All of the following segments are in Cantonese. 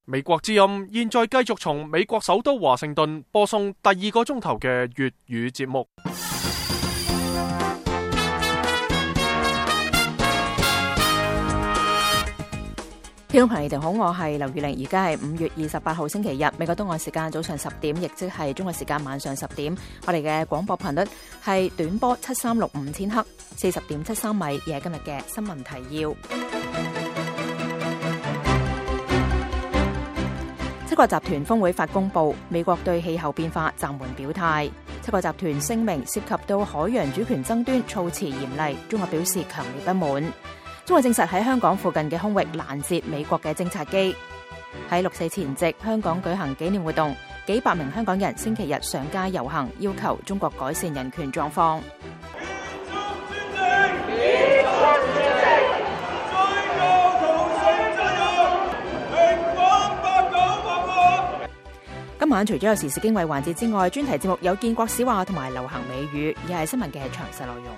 美國之音現在繼續從美國首都華盛頓播送第2個鐘頭嘅粵語節目。 聽眾朋友哋好，我係劉月玲，而家係5月28號星期日，美國東岸時間早上10點，亦即係中國時間晚上10點。我哋嘅廣播頻率係短波7365千赫，40.73米，而係今日嘅新聞提要。七國集團峰會發公報，美國對氣候變化暫緩表態。七國集團聲明涉及到海洋主權爭端，措辭嚴厲，中國表示強烈不滿。中國證實喺香港附近嘅空域攔截美國嘅偵察機。喺6四前夕，香港舉行紀念活動，幾百名香港人星期日上街遊行，要求中國改善人權狀況。今晚除咗有時事經緯環節之外，專題節目有建國史話同埋流行美語，而係新聞嘅詳細內容。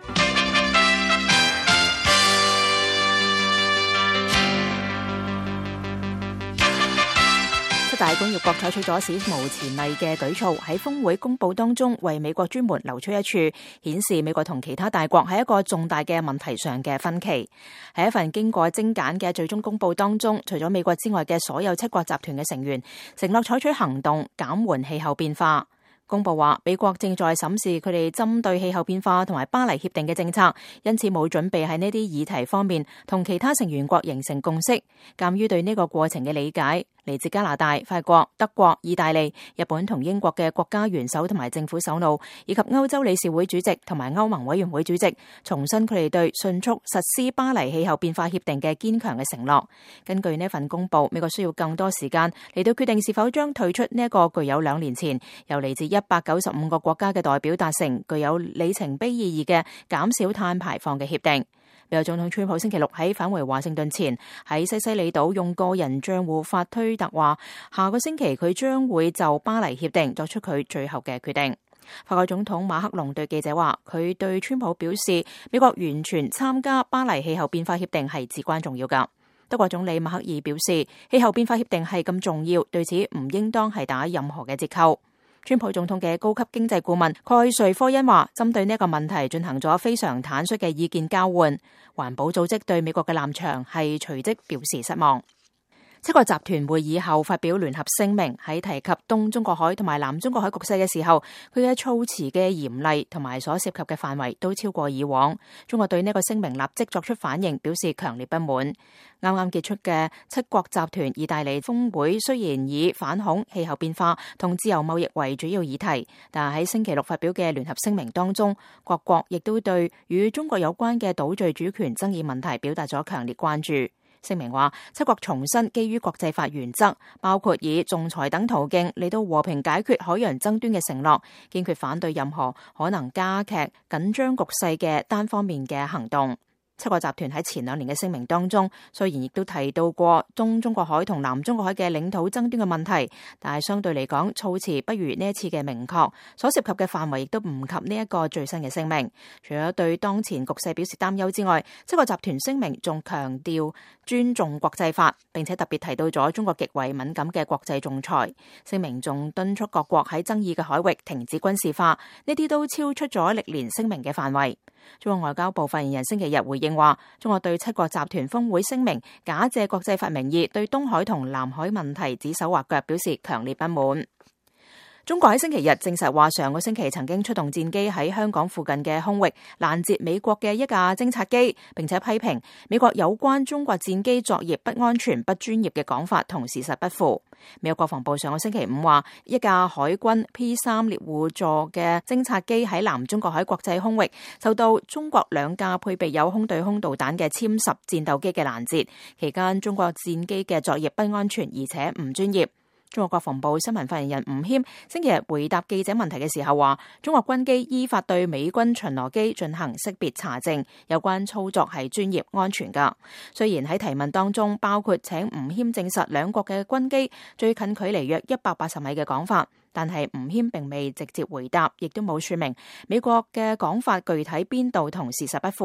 七大工業國採取咗史無前例嘅舉措，喺峰會公報當中為美國專門留出一處，顯示美國同其他大國喺一個重大嘅問題上嘅分歧。喺一份經過精簡嘅最終公報當中，除咗美國之外嘅所有七國集團嘅成員承諾採取行動減緩氣候變化。公報話，美國正在審視佢哋針對氣候變化同埋巴黎協定嘅政策，因此冇準備喺呢啲議題方面同其他成員國形成共識。鑑於對呢個過程嘅理解，嚟自加拿大、法國、德國、意大利、日本同英國嘅國家元首同埋政府首腦，以及歐洲理事會主席同埋歐盟委員會主席，重申佢哋對迅速實施巴黎氣候變化協定嘅堅強嘅承諾。根據呢份公報，美國需要更多時間嚟到決定是否將退出呢一個具有2年前由嚟自195個國家嘅代表達成具有里程碑意義嘅減少碳排放嘅協定。美國總統川普星期六喺返回華盛頓前，喺西西里島用個人賬戶發推特話，下個星期佢將會就巴黎協定作出佢最後嘅決定。法國總統馬克龍對記者話，佢對川普表示，美國完全參加巴黎氣候變化協定係至關重要㗎。德國總理默克爾表示，氣候變化協定係咁重要，對此唔應當係打任何嘅折扣。川普總統嘅高級經濟顧問蓋瑞科恩話，針對呢一個問題進行咗非常坦率嘅意見交換。環保組織對美國嘅立場係隨即表示失望。七國集團會議後發表聯合聲明，喺提及東中國海同埋南中國海局勢嘅時候，佢嘅措辭嘅嚴厲同埋所涉及嘅範圍都超過以往。中國對呢個聲明立即作出反應，表示強烈不滿。啱啱結束嘅七國集團意大利峰會雖然以反恐、氣候變化同自由貿易為主要議題，但係喺星期六發表嘅聯合聲明當中，各國亦都對與中國有關嘅島嶼主權爭議問題表達咗強烈關注。聲明話，七國重申基於國際法原則，包括以仲裁等途徑嚟到和平解決海洋爭端嘅承諾，堅決反對任何可能加劇緊張局勢嘅單方面嘅行動。七國集團喺前2年嘅聲明當中，雖然亦都提到過東中國海同南中國海嘅領土爭端嘅問題，但係相對嚟講，措辭不如呢一次嘅明確，所涉及嘅範圍亦都唔及呢一個最新嘅聲明。除咗對當前局勢表示擔憂之外，七國集團聲明仲強調尊重國際法，並且特別提到咗中國極為敏感嘅國際仲裁。聲明仲敦促各國喺爭議嘅海域停止軍事化，呢啲都超出咗歷年聲明嘅範圍。中國外交部發言人星期日回應話，中國對七國集團峰會聲明假借國際法名義對東海同南海問題指手畫腳，表示強烈不滿。中國喺星期日證實話，上個星期曾經出動戰機喺香港附近嘅空域攔截美國嘅一架偵察機，並且批評美國有關中國戰機作業不安全、不專業嘅講法同事實不符。美國國防部上個星期五話，一架海軍 P3 獵戶座嘅偵察機喺南中國海國際空域受到中國2架配備有空對空導彈嘅殲10戰鬥機嘅攔截，期間中國戰機嘅作業不安全而且唔專業。中國國防部新聞發言人吳謙星期日回答記者問題嘅時候話，中國軍機依法對美軍巡邏機進行識別查證，有關操作係專業安全㗎。雖然喺提問當中包括請吳謙證實兩國嘅軍機最近距離約180米嘅講法，但係吳謙並未直接回答，亦都冇說明美國嘅講法具體邊度同事實不符。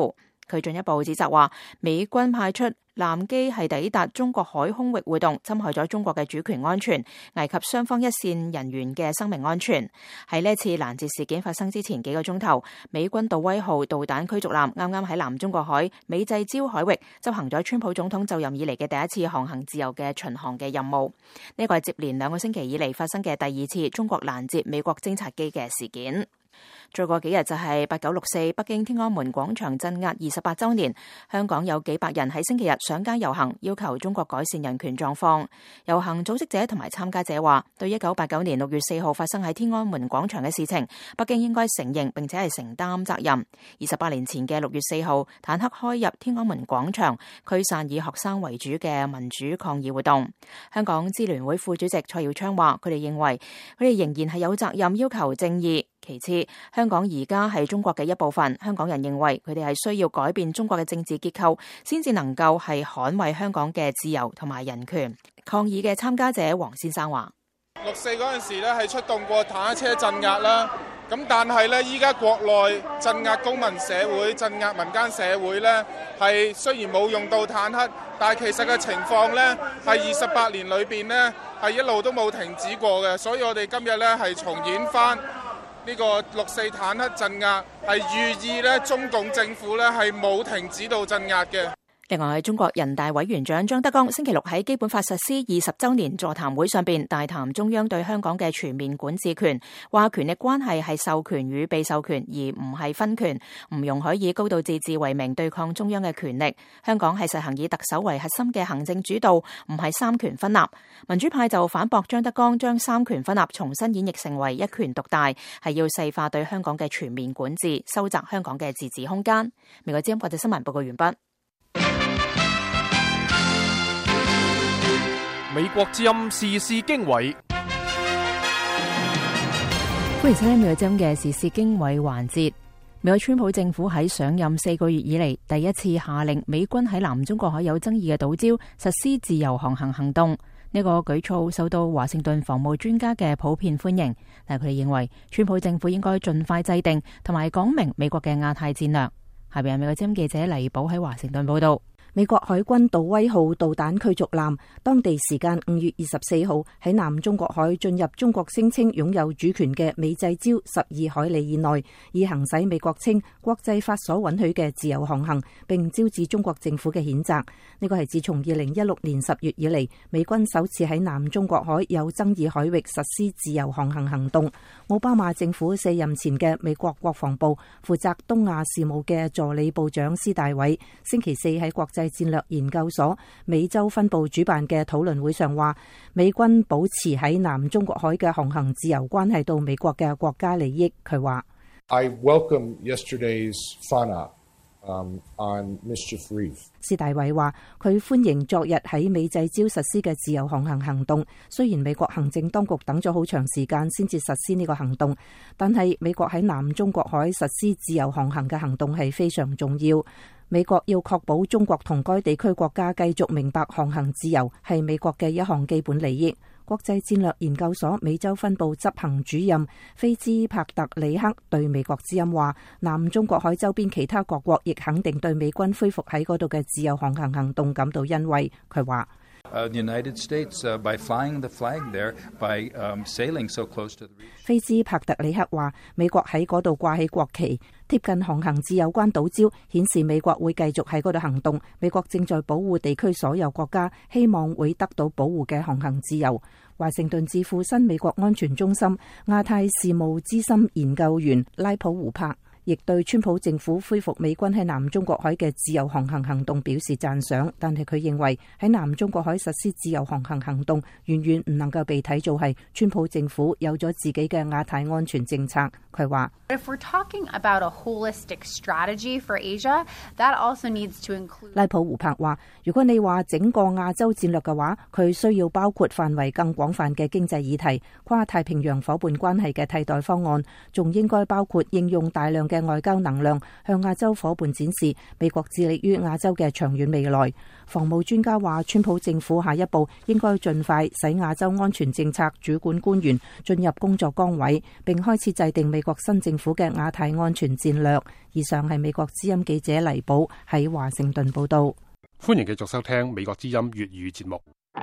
佢進一步指責話，美軍派出艦機係抵達中國海空域活動，侵害咗中國嘅主權安全，危及雙方一線人員嘅生命安全。喺呢次攔截事件發生之前幾個鐘頭，美軍杜威號導彈驅逐艦啱啱喺南中國海美濟礁海域執行咗川普總統就任以嚟嘅第一次航行自由嘅巡航嘅任務。呢個係接連2個星期以嚟發生嘅第2次中國攔截美國偵察機嘅事件。再過幾日就係8964北京天安門廣場鎮壓28週年，香港有幾百人喺星期日上街遊行，要求中國改善人權狀況。遊行組織者同埋參加者話，對1989年6月4號發生喺天安門廣場嘅事情，北京應該承認並且係承擔責任。28年前嘅6月4號，坦克開入天安門廣場，驅散以學生為主嘅民主抗議活動。香港支聯會副主席蔡耀昌話，佢哋認為佢哋仍然係有責任要求正義。其次，香港而家係中國嘅一部分，香港人認為佢哋係需要改變中國嘅政治結構，先至能夠係捍衛香港嘅自由同埋人權。抗議嘅參加者黃先生話 ：6.4嗰陣時咧係出動過坦克車鎮壓啦，咁但係咧依家國內鎮壓公民社會、鎮壓民間社會咧係雖然冇用到坦克，但係其實嘅情況咧係28年裏邊咧係一路都冇停止過嘅，所以我哋今日咧係重演翻呢個6.4坦克鎮壓，係寓意咧中共政府咧係冇停止到鎮壓嘅。 另外，中國人大委員長張德江星期六喺基本法實施20週年座談會上邊大談中央對香港嘅全面管治權，話權力關係係授權與被授權，而唔係分權，唔容許以高度自治為名對抗中央嘅權力。香港係實行以特首為核心嘅行政主導，唔係三權分立。民主派就反駁張德江將三權分立重新演繹成為一權獨大，係要細化對香港嘅全面管治，收窄香港嘅自治空間。美國之音國際新聞報告完畢。 美國之音時事經緯， 歡迎收聽美國之音嘅時事經緯環節。美國川普政府喺上任4個月以嚟，第一次下令美軍喺南中國海有爭議嘅島礁實施自由航行行動。呢個舉措受到華盛頓防務專家嘅普遍歡迎，但係佢哋認為川普政府應該盡快制定同埋講明美國嘅亞太戰略。下邊係美國之音記者黎寶喺華盛頓報道。 美國海軍杜威號導彈驅逐艦當地時間5月24號喺南中國海進入中國聲稱擁有主權嘅美濟礁12海里以內，以行使美國稱國際法所允許嘅自由航行，並招致中國政府嘅譴責。呢個係自從2016年10月以嚟，美軍首次喺南中國海有爭議海域實施自由航行行動。奧巴馬政府卸任前嘅美國國防部負責東亞事務嘅助理部長施大偉星期四喺國際戰略研究所美洲分部主辦嘅討論會上話，美軍保持喺南中國海嘅航行自由關係到美國嘅國家利益。佢話 I welcome yesterday's FANA on Mischief Reef。 施大偉話佢歡迎昨日喺美濟礁實施嘅自由航行行動，雖然美國行政當局等咗好長時間先至實施呢個行動，但係美國喺南中國海實施自由航行嘅行動係非常重要。美國要確保中國同該地區國家繼續明白航行自由係美國嘅一項基本利益。國際戰略研究所美洲分部執行主任菲茲帕特里克對美國之音話，南中國海周邊其他各國亦肯定對美軍恢復喺嗰度嘅自由航行行動感到欣慰。佢話菲茲帕特里克話，美國喺嗰度掛起國旗，貼近航行至有關島礁，顯示美國會繼續喺嗰度行動。美國正在保護地區所有國家希望會得到保護嘅航行自由。華盛頓智庫新美國安全中心亞太事務資深研究員拉普胡柏亦對川普政府恢復美軍喺南中國海嘅自由航行行動表示讚賞，但係佢認為喺南中國海實施自由航行行動遠遠唔能夠被睇做係川普政府有咗自己嘅亞太安全政策。佢話拉普胡柏話，如果你話整個亞洲戰略嘅話，佢需要包括範圍更廣泛嘅經濟議題、跨太平洋夥伴關係嘅替代方案，仲應該包括應用大量嘅外交能量，向亞洲夥伴展示美國致力於亞洲嘅長遠未來。防務專家話，川普政府下一步應該盡快使亞洲安全政策主管官員進入工作崗位，並開始制定美國新政府嘅亞太安全戰略。以上係美國之音記者黎寶喺華盛頓報道。 歡迎繼續收聽美國之音粵語節目。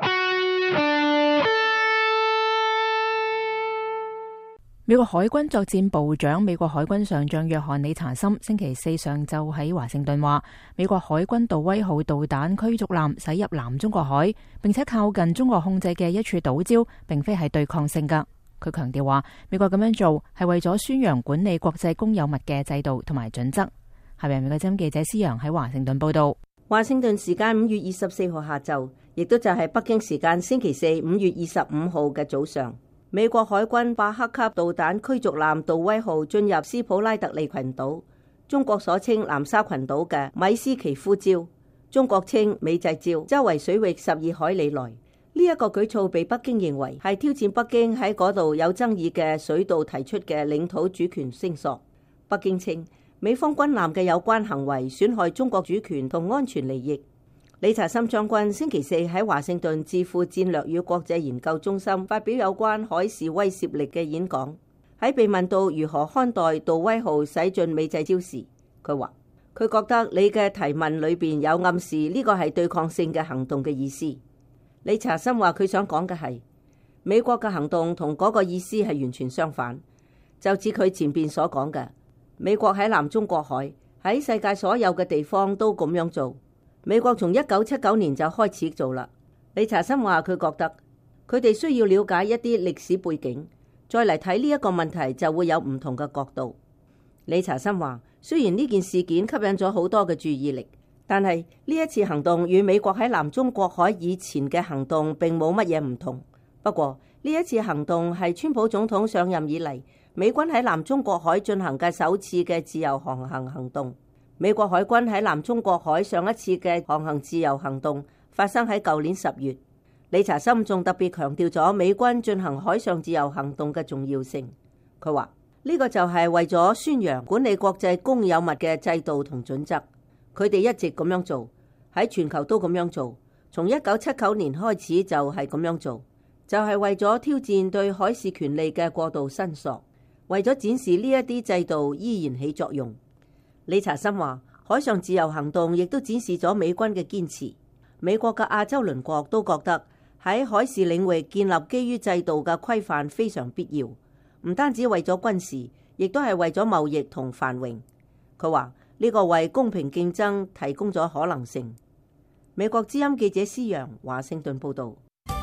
美國海軍作戰部長、美國海軍上將約翰理查森星期四上晝喺華盛頓話，美國海軍杜威號導彈驅逐艦駛入南中國海，並且靠近中國控制嘅一處島礁，並非係對抗性㗎。佢強調話，美國咁樣做係為咗宣揚管理國際公有物嘅制度同埋準則。下面美國之音記者施陽喺華盛頓報道。 華盛頓時間5月24號下晝，亦都就係北京時間星期四5月25號嘅早上，美國海軍巴克級導彈驅逐艦杜威號進入斯普拉特利群島，中國所稱南沙群島嘅米斯奇夫礁，中國稱美濟礁周圍水域12海里內。呢一個舉措被北京認為係挑戰北京喺嗰度有爭議嘅水道提出嘅領土主權聲索。北京稱美方軍艦嘅有關行為損害中國主權同安全利益。理查森將軍星期四喺華盛頓智庫戰略與國際研究中心發表有關海事威懾力嘅演講。喺被問到如何看待杜威號駛進美濟礁時，佢話佢覺得你嘅提問裏邊有暗示呢個係對抗性嘅行動嘅意思。理查森話佢想講嘅係美國嘅行動同嗰個意思係完全相反，就似佢前邊所講嘅，美國喺南中國海喺世界所有嘅地方都咁樣做。美國從1979年就開始做啦。理查森話佢覺得佢哋需要了解一啲歷史背景，再嚟睇呢一個問題就會有唔同嘅角度。理查森話雖然呢件事件吸引咗好多嘅注意力，但係呢一次行動與美國喺南中國海以前嘅行動並冇乜嘢唔同。不過呢一次行動係川普總統上任以嚟美軍喺南中國海進行嘅首次嘅自由航行行動。美國海軍喺南中國海上一次嘅航行自由行動發生喺舊年10月。理查森仲特別強調咗美軍進行海上自由行動嘅重要性。佢話呢個就係為咗宣揚管理國際公有物嘅制度同準則。佢哋一直咁樣做，喺全球都咁樣做，從1979年開始就係咁樣做，就係為咗挑戰對海事權利嘅過度申索，為咗展示呢一啲制度依然起作用。理查森話海上自由行動亦都展示咗美軍嘅堅持。美國嘅亞洲鄰國都覺得喺海事領域建立基於制度嘅規範非常必要，唔單止為咗軍事，亦都係為咗貿易同繁榮。佢話呢個為公平競爭提供咗可能性。美國之音記者施陽華盛頓報道。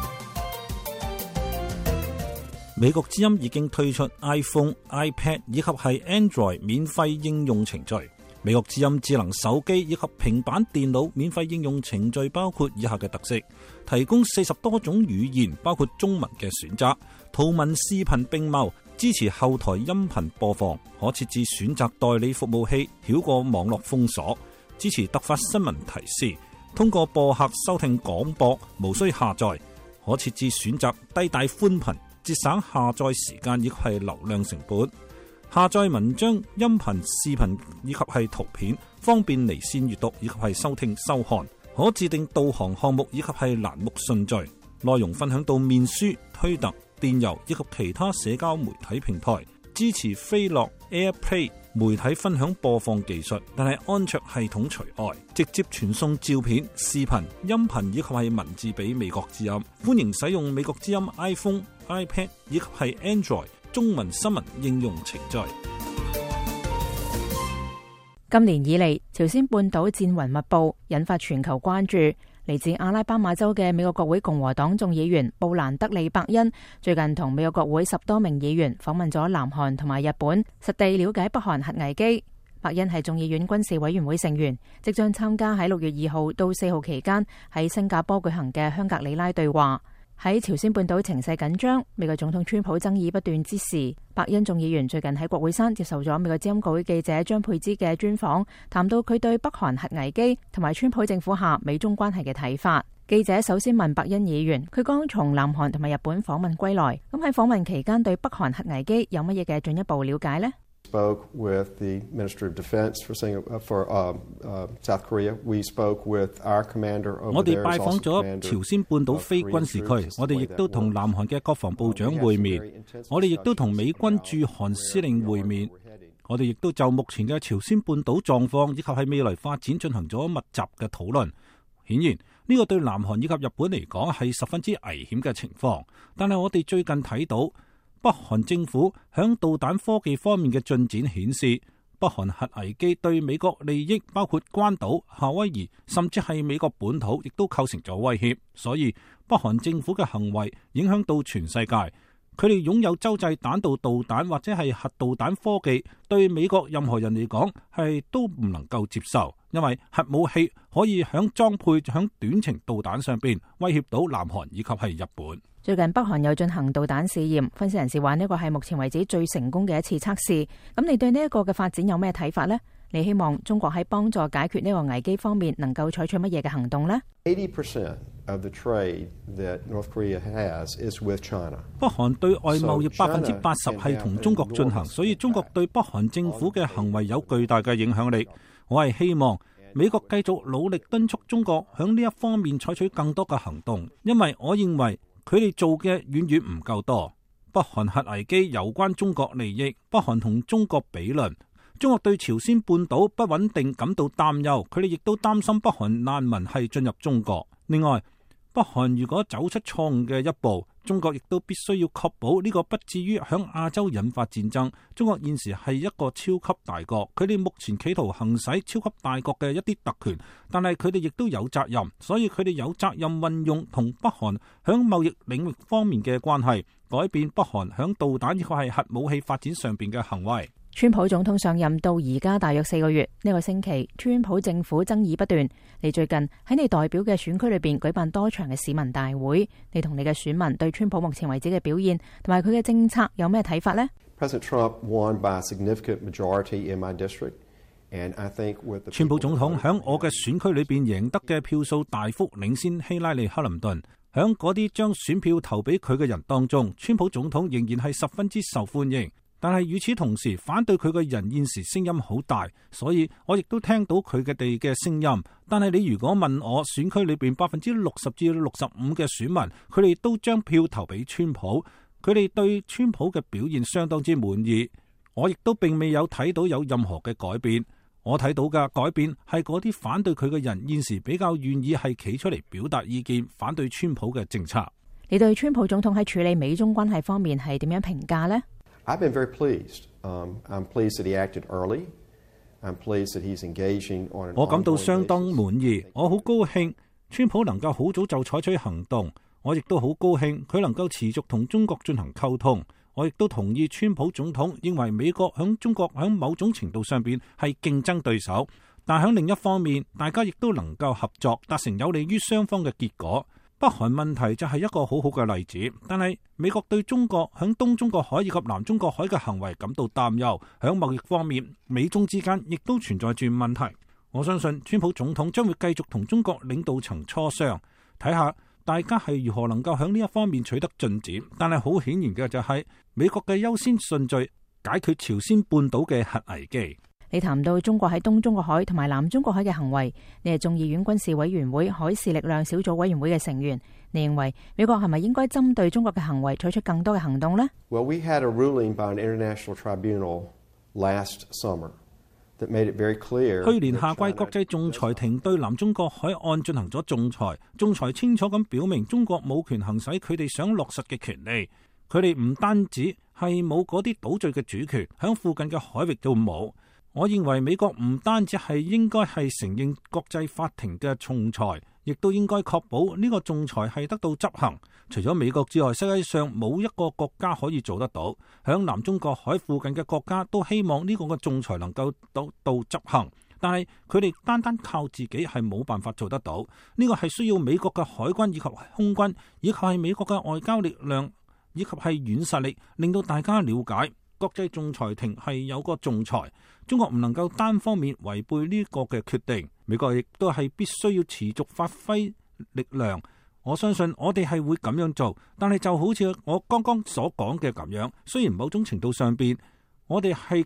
美國之音已經推出 iPhone、iPad 以及係 Android 免費應用程序。美國之音智能手機以及平板電腦免費應用程序包括以下嘅特色：提供40多種語言，包括中文嘅選擇，圖文視頻並茂，支持後台音頻播放，可設置選擇代理服務器，繞過網絡封鎖，支持突發新聞提示，通過播客收聽廣播，無需下載，可設置選擇低帶寬頻，節省下載時間以及係流量成本。下載文章、音頻、視頻以及係圖片，方便離線閱讀以及係收聽收看。可自定導航項目以及係欄目順序。內容分享到面書、推特、電郵以及其他社交媒體平台。支持飛樂 AirPlay 媒體分享播放技術，但係安卓系統除外。直接傳送照片、視頻、音頻以及係文字俾美國之音。歡迎使用美國之音 iPhone、iPad 以及係 Android中文新聞應用程序。 今年以嚟，朝鮮半島戰雲密布，引發全球關注。嚟自阿拉巴馬州嘅美國國會共和黨眾議員布蘭德利·伯恩最近同美國國會10多名議員訪問咗南韓同埋日本，實地了解北韓核危機。伯恩係眾議院軍事委員會成員，即將參加喺6月2號到4號期間喺新加坡舉行嘅香格里拉對話。喺朝鮮半島情勢緊張、美國總統川普爭議不斷之時，伯恩眾議員最近喺國會山接受咗美國之音國會記者張佩芝嘅專訪，談到佢對北韓核危機同埋川普政府下美中關係嘅睇法。記者首先問伯恩議員，佢剛從南韓同埋日本訪問歸來，咁喺訪問期間對北韓核危機有乜嘢嘅進一步了解呢？ Spoke with the Minister of Defense for South Korea. We spoke with our commander over there. 我哋拜訪咗朝鮮半島非軍事區，我哋亦都同南韓嘅國防部長會面，我哋亦都同美軍駐韓司令會面，我哋亦都就目前嘅朝鮮半島狀況以及係未來發展進行咗密集嘅討論。顯然呢個對南韓以及日本嚟講係十分之危險嘅情況，但係我哋最近睇到北韓政府響導彈科技方面嘅進展顯示，北韓核危機對美國利益，包括關島、夏威夷，甚至係美國本土，亦都構成咗威脅。所以北韓政府嘅行為影響到全世界，佢哋擁有洲際彈道導彈或者係核導彈科技，對美國任何人嚟講係都唔能夠接受，因為核武器可以響裝配響短程導彈上邊威脅到南韓以及係日本。 最近北韓有進行導彈試驗，分析人士話呢個係目前為止最成功嘅一次測試。咁你對呢一個嘅發展有咩睇法呢？你希望中國喺幫助解決呢個危機方面能夠採取乜嘢嘅行動呢？ 80% of the trade that North Korea has is with China. 北韓對外貿易80%係同中國進行，所以中國對北韓政府嘅行為有巨大嘅影響力。我係希望美國繼續努力敦促中國響呢一方面採取更多嘅行動，因為我認為佢哋做嘅遠遠唔夠多。北韓核危機有關中國利益，北韓同中國比論，中國對朝鮮半島不穩定感到擔憂，佢哋亦都擔心北韓難民係進入中國。另外，北韓如果走出錯誤嘅一步，中國亦都必須要確保呢個不至於響亞洲引發戰爭。中國現時係一個超級大國，佢哋目前企圖行使超級大國嘅一啲特權，但係佢哋亦都有責任，所以佢哋有責任運用同北韓響貿易領域方面嘅關係，改變北韓響導彈以及係核武器發展上邊嘅行為。 川普總統上任到而家大約4個月，呢個星期川普政府爭議不斷。你最近喺你代表嘅選區裏邊舉辦多場嘅市民大會，你同你嘅選民對川普目前為止嘅表現同埋佢嘅政策有咩睇法呢？ President Trump won by a significant majority in my district, and I think with the 川普總統響我嘅選區裏邊贏得嘅票數大幅領先希拉里克林頓。響嗰啲將選票投俾佢嘅人當中，川普總統仍然係十分之受歡迎。但係與此同時，反對佢嘅人現時聲音好大，所以我亦都聽到佢哋嘅聲音。但係你如果問我選區裏邊60%至65%嘅選民，佢哋都將票投俾川普，佢哋對川普嘅表現相當之滿意。我亦都並未有睇到有任何嘅改變。我睇到嘅改變係嗰啲反對佢嘅人現時比較願意係企出嚟表達意見，反對川普嘅政策。 你對川普總統喺處理美中關係方面係點樣評價呢？ I've been very pleased. I'm pleased that he acted early. I'm pleased that he's engaging on an 我感到相當滿意，我好高興川普能夠好早就採取行動。我亦都好高興佢能夠持續同中國進行溝通。我亦都同意川普總統認為美國響中國響某種程度上邊係競爭對手，但響另一方面，大家亦都能夠合作，達成有利於雙方嘅結果。北韓問題就係一個好好嘅例子，但係美國對中國響東中國海以及南中國海嘅行為感到擔憂。響貿易方面，美中之間亦都存在住問題。我相信川普總統將會繼續同中國領導層磋商，睇下大家係如何能夠響呢一方面取得進展。但係好顯然嘅就係美國嘅優先順序解決朝鮮半島嘅核危機。 你談到中國喺東中國海同埋南中國海嘅行為，你係眾議院軍事委員會海事力量小組委員會嘅成員，你認為美國係咪應該針對中國嘅行為採取更多嘅行動呢？ Well, we had a ruling by an international tribunal last summer that made it very clear. 去年夏季國際仲裁庭對南中國海岸進行咗仲裁，仲裁清楚咁表明中國冇權行使佢哋想落實嘅權利。佢哋唔單止係冇嗰啲島嶼嘅主權，響附近嘅海域都冇。我認為美國唔單止係應該係承認國際法庭嘅仲裁，亦都應該確保呢個仲裁係得到執行。除咗美國之外，世界上冇一個國家可以做得到。響南中國海附近嘅國家都希望呢個嘅仲裁能夠到執行，但係佢哋單單靠自己係冇辦法做得到。呢個係需要美國嘅海軍以及空軍，以及係美國嘅外交力量，以及係軟實力，令到大家了解國際仲裁庭係有個仲裁。中國唔能夠單方面違背呢個嘅決定，美國亦都係必須要持續發揮力量。我相信我哋係會咁樣做，但係就好似我剛剛所講嘅咁樣，雖然某種程度上邊我哋係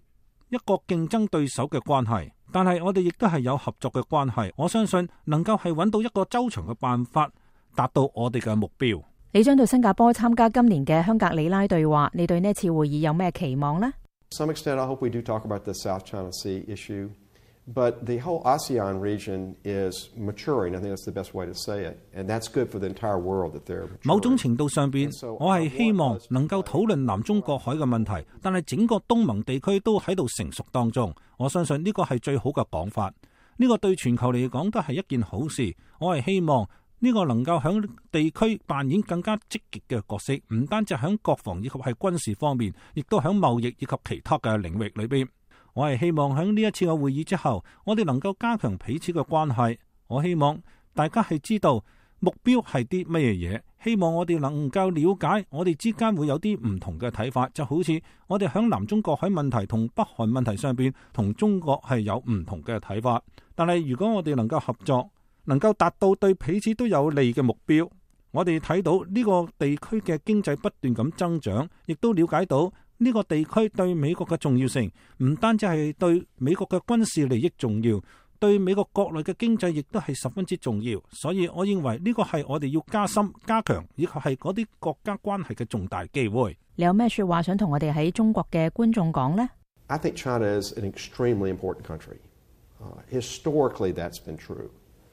一個競爭對手嘅關係，但係我哋亦都係有合作嘅關係。我相信能夠係揾到一個周詳嘅辦法，達到我哋嘅目標。 你將到新加坡參加今年嘅香格里拉對話，你對呢次會議有咩期望呢？ To some extent, I hope we do talk about the South China Sea issue, but the whole ASEAN region is maturing. I think that's the best way to say it, and that's good for the entire world that they're maturing. 某種程度上邊，我係希望能夠討論南中國海嘅問題，但係整個東盟地區都喺度成熟當中。我相信呢個係最好嘅講法，呢個對全球嚟講都係一件好事。我係希望呢個能夠喺地區扮演更加積極嘅角色，唔單止喺國防以及係軍事方面，亦都喺貿易以及其他嘅領域裏邊。我係希望喺呢一次嘅會議之後，我哋能夠加強彼此嘅關係。我希望大家係知道目標係啲乜嘢，希望我哋能夠了解我哋之間會有啲唔同嘅睇法，就好似我哋喺南中國海問題同北韓問題上邊同中國係有唔同嘅睇法。但係如果我哋能夠合作，能夠達到對彼此都有利嘅目標，我哋睇到呢個地區嘅經濟不斷咁增長，亦都了解到呢個地區對美國嘅重要性，唔單止係對美國嘅軍事利益重要，對美國國內嘅經濟亦都係十分之重要。所以我認為呢個係我哋要加深加強，以及係嗰啲國家關係嘅重大機會。 你有咩說話想同我哋喺中國嘅觀眾講呢？ I think China is an extremely important country. Historically, that's been true.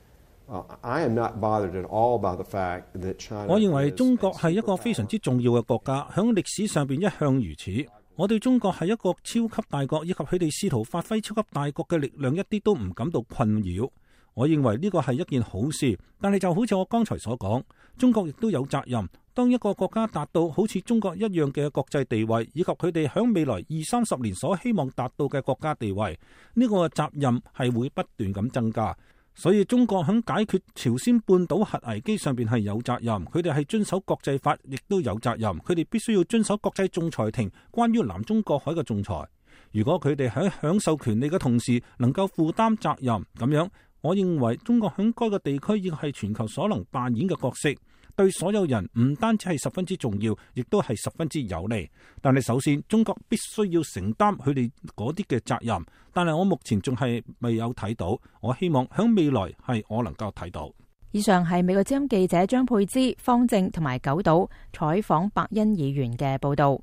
I am not bothered at all about the fact that China. 我認為中國係一個非常之重要嘅國家，響歷史上邊一向如此。我對中國係一個超級大國，以及佢哋試圖發揮超級大國嘅力量，一啲都唔感到困擾。我認為呢個係一件好事，但係就好似我剛才所講，中國亦都有責任。當一個國家達到好似中國一樣嘅國際地位，以及佢哋響未來20-30年所希望達到嘅國家地位，呢個責任係會不斷咁增加。所以中國喺解決朝鮮半島核危機上邊係有責任，佢哋係遵守國際法，亦都有責任。佢哋必須要遵守國際仲裁庭關於南中國海嘅仲裁。如果佢哋喺享受權利嘅同時能夠負擔責任，咁樣，我認為中國喺該個地區亦係全球所能扮演嘅角色，對所有人唔單止係十分之重要，亦都係十分之有利。但係首先，中國必須要承擔佢哋嗰啲嘅責任。但係我目前仲係未有睇到，我希望喺未來係我能夠睇到。 以上係美國之音記者張佩芝、方正同埋九島採訪伯恩議員嘅報道。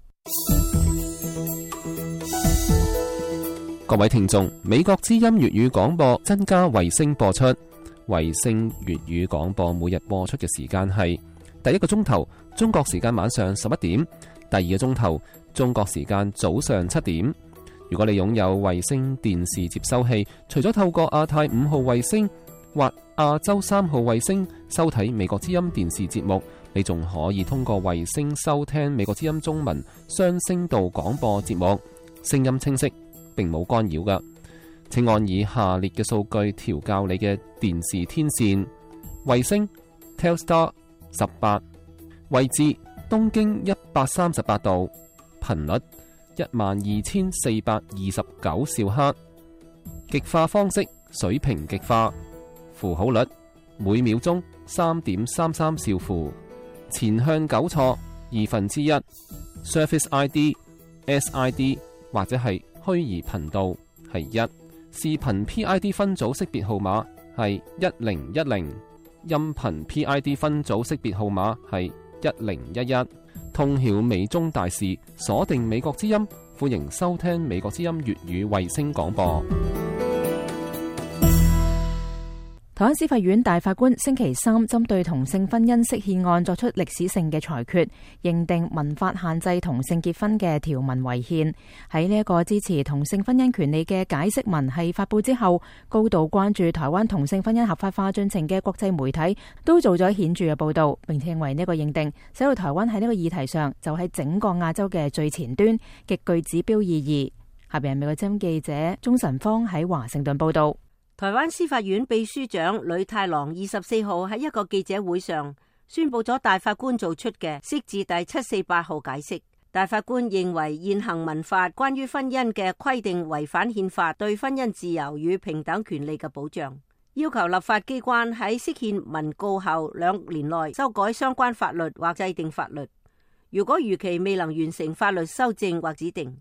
各位聽眾，美國之音粵語廣播增加衛星播出。衛星粵語廣播每日播出嘅時間係第一個鐘頭中國時間晚上11點，第二個鐘頭中國時間早上7點。如果你擁有衛星電視接收器，除咗透過亞太5號衛星或亞洲3號衛星收睇美國之音電視節目，你仲可以通過衛星收聽美國之音中文雙聲道廣播節目，聲音清晰，並冇干擾㗎。請按以下列嘅數據調校你嘅電視天線：衛星 Telstar 18，位置東經138度，頻率12429兆赫，極化方式水平極化，符號率每秒鐘3.33兆符，前向糾錯1/2， Surface ID、SID 或者係虛擬頻道係1，視頻 PID 分組識別號碼係1010，音頻 PID 分組識別號碼係1011。通曉美中大事，鎖定美國之音，歡迎收聽美國之音粵語衛星廣播。 台灣司法院大法官星期三針對同性婚姻釋憲案作出歷史性嘅裁決，認定民法限制同性結婚嘅條文違憲。喺呢一個支持同性婚姻權利嘅解釋文係發佈之後，高度關注台灣同性婚姻合法化進程嘅國際媒體都做咗顯著嘅報道，並且認為呢個認定使到台灣喺呢個議題上就喺整個亞洲嘅最前端，極具指標意義。下邊係美國之音記者鍾晨芳喺華盛頓報道。 台灣司法院秘書長呂太郎24號喺一個記者會上宣布咗大法官做出嘅釋字第748號解釋。大法官認為現行民法關於婚姻嘅規定違反憲法對婚姻自由與平等權利嘅保障，要求立法機關喺釋憲文告後2年內修改相關法律或制定法律。如果逾期未能完成法律修正或指定，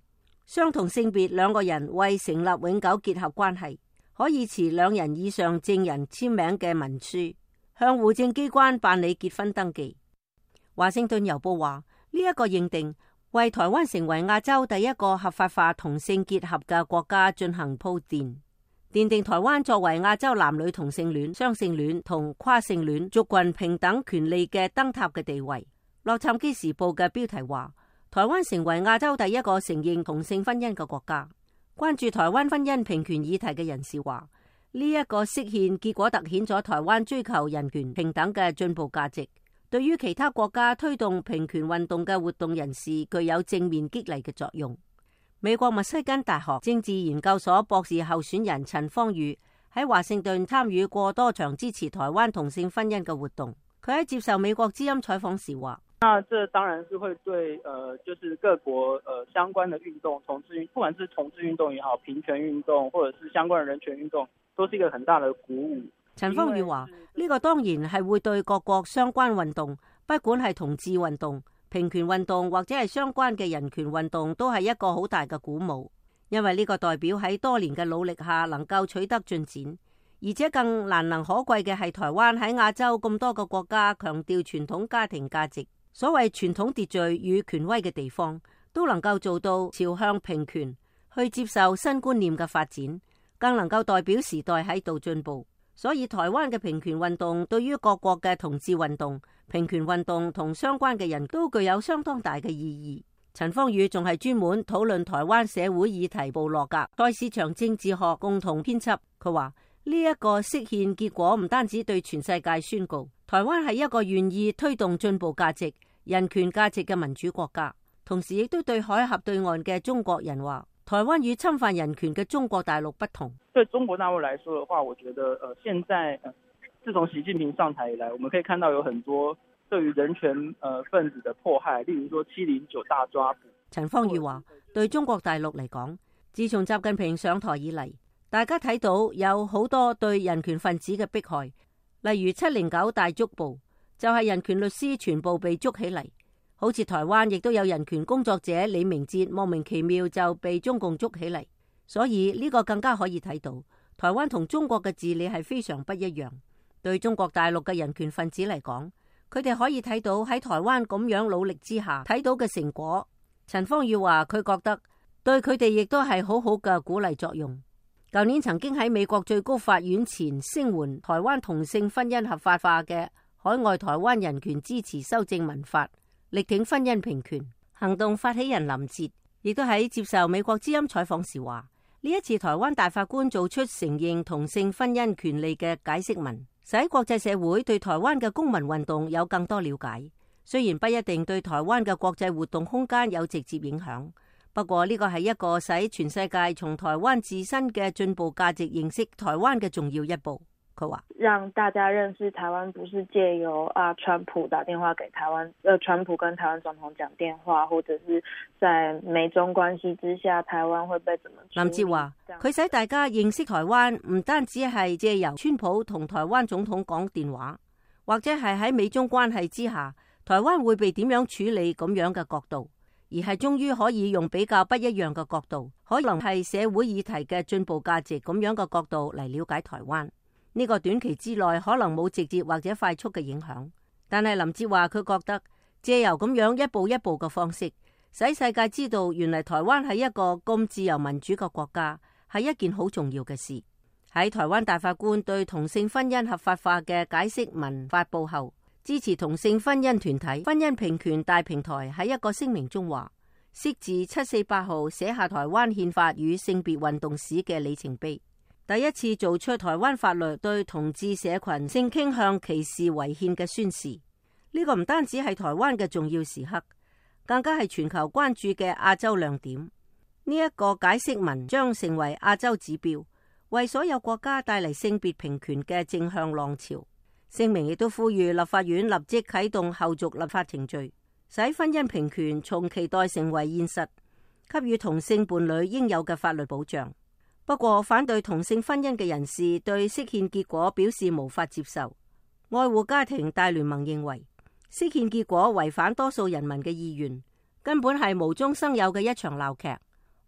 相同性別兩個人為成立永久結合關係，可以持兩人以上證人簽名嘅文書，向戶政機關辦理結婚登記。華盛頓郵報話，呢一個認定為台灣成為亞洲第一個合法化同性結合嘅國家進行鋪墊，奠定台灣作為亞洲男女同性戀、雙性戀同跨性戀族群平等權利嘅燈塔嘅地位。洛杉磯時報嘅標題話，台灣成為亞洲第一個承認同性婚姻嘅國家。關注台灣婚姻平權議題嘅人士話，呢一個釋憲結果凸顯咗台灣追求人權平等嘅進步價值，對於其他國家推動平權運動嘅活動人士具有正面激勵嘅作用。美國密西根大學政治研究所博士候選人陳芳宇喺華盛頓參與過多場支持台灣同性婚姻嘅活動。佢喺接受美國之音採訪時話， 那這當然是會對就是各國相關的運動，不管是同志運動也好，平權運動或者是相關的人權運動，都是一個很大的鼓舞。 陳芳宇話，呢個當然係會對各國相關運動，不管係同志運動、平權運動或者係相關嘅人權運動，都係一個好大嘅鼓舞，因為呢個代表喺多年嘅努力下能夠取得進展。而且更難能可貴嘅係台灣喺亞洲咁多個國家強調傳統家庭價值，所謂傳統秩序與權威嘅地方，都能夠做到朝向平權，去接受新觀念嘅發展，更能夠代表時代喺度進步。所以台灣嘅平權運動對於各國嘅同志運動、平權運動同相關嘅人都具有相當大嘅意義。陳芳宇仲係專門討論台灣社會議題部落格蔡市場政治學共同編輯，佢話呢一個釋憲結果唔單止對全世界宣告台灣係一個願意推動進步價值、人權價值嘅民主國家，同時亦都對海峽對岸嘅中國人話，台灣與侵犯人權嘅中國大陸不同。 對中國大陸來說的話，我覺得現在自從習近平上台以來，我們可以看到有很多對於人權分子的迫害，例如說709大抓捕。 陳芳宇話，對中國大陸嚟講，自從習近平上台以嚟，大家睇到有好多對人權分子嘅迫害，例如709大捉捕，就係人權律師全部被捉起嚟。好似台灣亦都有人權工作者李明哲莫名其妙就被中共捉起嚟，所以呢個更加可以睇到台灣同中國嘅治理係非常不一樣。對中國大陸嘅人權分子嚟講，佢哋可以睇到喺台灣咁樣努力之下睇到嘅成果。陳芳宇話佢覺得對佢哋亦都係好好嘅鼓勵作用。舊年曾經喺美國最高法院前聲援台灣同性婚姻合法化嘅海外台灣人權支持修正民法，力挺婚姻平權行動發起人林哲亦都喺接受美國之音採訪時話，呢一次台灣大法官做出承認同性婚姻權利嘅解釋文，使國際社會對台灣嘅公民運動有更多了解。雖然不一定對台灣嘅國際活動空間有直接影響，不過呢個係一個使全世界從台灣自身嘅進步價值認識台灣嘅重要一步。佢話， 讓大家認識台灣不是借由川普打電話給台灣，川普跟台灣總統講電話，或者是在美中關係之下，台灣會被怎麼處理。 林哲話，佢使大家認識台灣唔單止係借由川普同台灣總統講電話，或者係喺美中關係之下，台灣會被點樣處理咁樣嘅角度，而係終於可以用比較不一樣嘅角度，可能係社會議題嘅進步價值咁樣嘅角度嚟了解台灣。呢個短期之內可能冇直接或者快速嘅影響，但係林哲話佢覺得借由咁樣一步一步嘅方式，使世界知道原來台灣係一個咁自由民主嘅國家，係一件好重要嘅事。喺台灣大法官對同性婚姻合法化嘅解釋文發佈後，支持同性婚姻團體婚姻平權大平台喺一個聲明中話，釋自748號寫下台灣憲法與性別運動史嘅里程碑，第一次做出台灣法律對同志社群性傾向歧視違憲嘅宣示。呢個唔單止係台灣嘅重要時刻，更加係全球關注嘅亞洲亮點。呢一個解釋文將成為亞洲指標，為所有國家帶嚟性別平權嘅正向浪潮。聲明亦都呼籲立法院立即啟動後續立法程序，使婚姻平權從期待成為現實，給予同性伴侶應有嘅法律保障。不過，反對同性婚姻嘅人士對釋憲結果表示無法接受。愛護家庭大聯盟認為，釋憲結果違反多數人民嘅意願，根本係無中生有嘅一場鬧劇，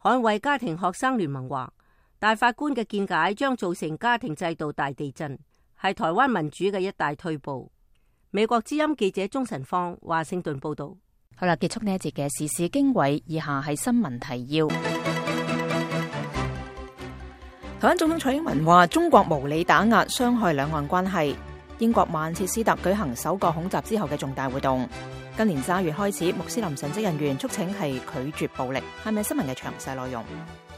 捍衛家庭學生聯盟話，大法官嘅見解將造成家庭制度大地震，係台灣民主嘅一大退步。美國之音記者鍾晨芳華盛頓報道。 好啦，結束呢一節嘅時事經緯，以下係新聞提要。台灣總統蔡英文話，中國無理打壓傷害兩岸關係。英國曼徹斯特舉行首個恐襲之後嘅重大活動。今年3月開始，穆斯林神職人員促請係拒絕暴力。係咪新聞嘅詳細內容？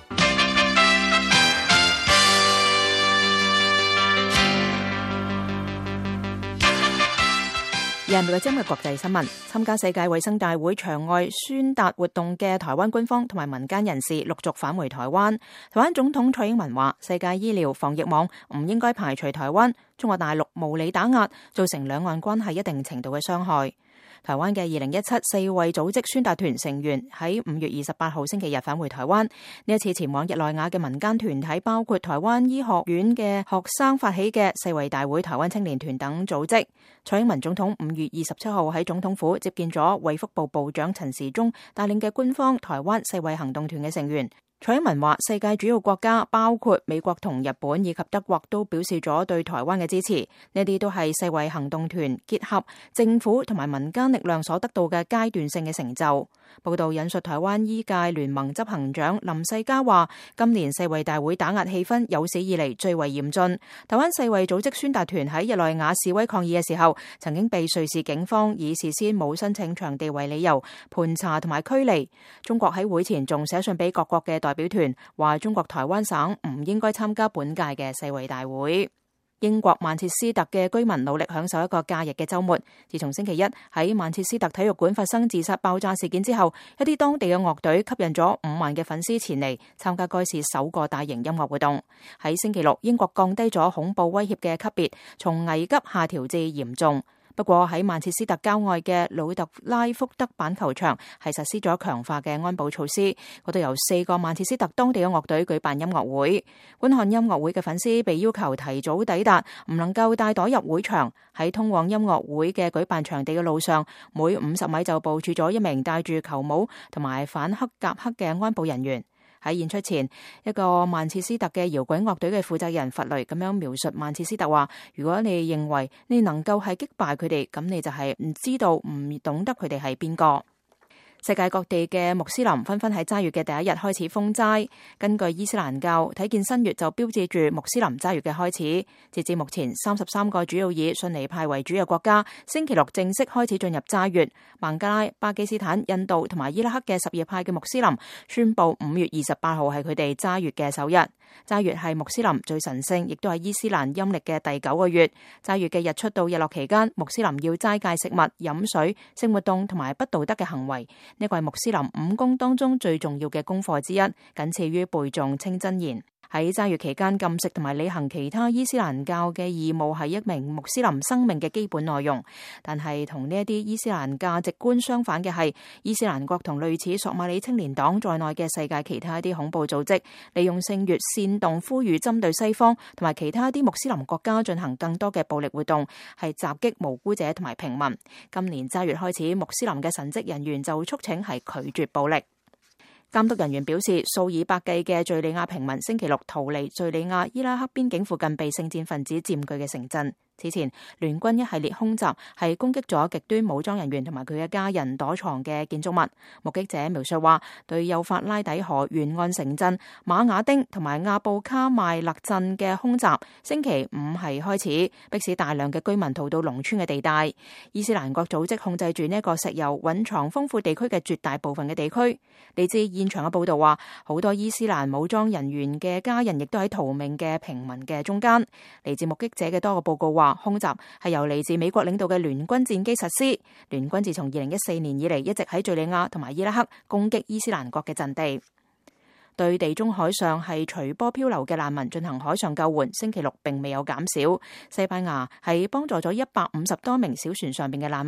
人類今日國際新聞，參加世界衛生大會場外宣達活動嘅台灣軍方同埋民間人士陸續返回台灣。台灣總統蔡英文話，世界醫療防疫網唔應該排除台灣，中國大陸無理打壓，造成兩岸關係一定程度嘅傷害。台灣嘅2017世衛組織宣達團成員喺5月28號星期日返回台灣。呢一次前往日內瓦嘅民間團體包括台灣醫學院嘅學生發起嘅世衛大會台灣青年團等組織。蔡英文總統5月27號喺總統府接見咗衛福部部長陳時中帶領嘅官方台灣世衛行動團嘅成員。蔡英文話，世界主要國家包括美國同日本以及德國都表示咗對台灣嘅支持，呢啲都係世衛行動團結合政府同埋民間力量所得到嘅階段性嘅成就。報道引述台灣醫界聯盟執行長林世嘉話，今年世衛大會打壓氣氛有史以嚟最為嚴峻。台灣世衛組織宣達團喺日內瓦示威抗議嘅時候，曾經被瑞士警方以事先冇申請場地為理由盤查同埋驅離。中國喺會前仲寫信俾各國嘅代表團，話中國台灣省唔應該參加本屆嘅世衛大會。英國曼徹斯特嘅居民努力享受一個假日嘅週末。自從星期一喺曼徹斯特體育館發生自殺爆炸事件之後，一啲當地嘅樂隊吸引咗5萬嘅粉絲前嚟參加該市首個大型音樂活動。喺星期六，英國降低咗恐怖威脅嘅級別，從危急下調至嚴重。不過喺曼徹斯特郊外嘅魯特拉福德板球場係實施咗強化嘅安保措施，嗰度由4個曼徹斯特當地嘅樂隊舉辦音樂會。觀看音樂會嘅粉絲被要求提早抵達，唔能夠帶袋入會場。喺通往音樂會嘅舉辦場地嘅路上，每50米就部署咗一名戴住球帽同埋反黑夾克嘅安保人員。喺演出前，一個曼徹斯特嘅搖滾樂隊嘅負責人弗雷咁樣描述曼徹斯特話，如果你認為你能夠係擊敗佢哋，咁你就係唔知道唔懂得佢哋係邊個。世界各地嘅穆斯林紛紛喺齋月嘅第一日開始封齋。根據伊斯蘭教，睇見新月就標誌住穆斯林齋月嘅開始。截至目前，33個主要以遜尼派為主嘅國家星期六正式開始進入齋月。孟加拉、巴基斯坦、印度同埋伊拉克嘅什葉派嘅穆斯林宣布5月28號係佢哋齋月嘅首日。齋月係穆斯林最神聖，亦都係伊斯蘭陰曆嘅第9個月。齋月嘅日出到日落期間，穆斯林要齋戒食物、飲水、性活動同埋不道德嘅行為。呢個係穆斯林5功當中最重要嘅功課之一，僅次於背誦清真言。喺齋月期間禁食同埋履行其他伊斯蘭教嘅義務係一名穆斯林生命嘅基本內容。但係同呢一啲伊斯蘭價值觀相反嘅係，伊斯蘭國同類似索馬里青年黨在內嘅世界其他一啲恐怖組織，利用聖月煽動呼籲針對西方同埋其他一啲穆斯林國家進行更多嘅暴力活動，係襲擊無辜者同埋平民。今年齋月開始，穆斯林嘅神職人員就促請係拒絕暴力。監督人員表示，數以百計嘅敘利亞平民星期六逃離敘利亞伊拉克邊境附近被聖戰分子佔據嘅城鎮。此前，聯軍一系列空襲係攻擊咗極端武裝人員同埋佢嘅家人躲藏嘅建築物。目擊者描述話，對幼發拉底河沿岸城鎮馬雅丁同埋亞布卡邁勒鎮嘅空襲，星期5係開始，迫使大量嘅居民逃到農村嘅地帶。伊斯蘭國組織控制住呢一個石油蘊藏豐富地區嘅絕大部分嘅地區。嚟自現場嘅報道話，好多伊斯蘭武裝人員嘅家人亦都喺逃命嘅平民嘅中間。嚟自目擊者嘅多個報告話，空襲係由嚟自美國領導嘅聯軍戰機實施。聯軍自從2014年以嚟一直喺敘利亞同埋伊拉克攻擊伊斯蘭國嘅陣地。對地中海上係隨波漂流嘅難民進行海上救援，星期六並未有減少。西班牙係幫助咗150多名小船上邊嘅難民。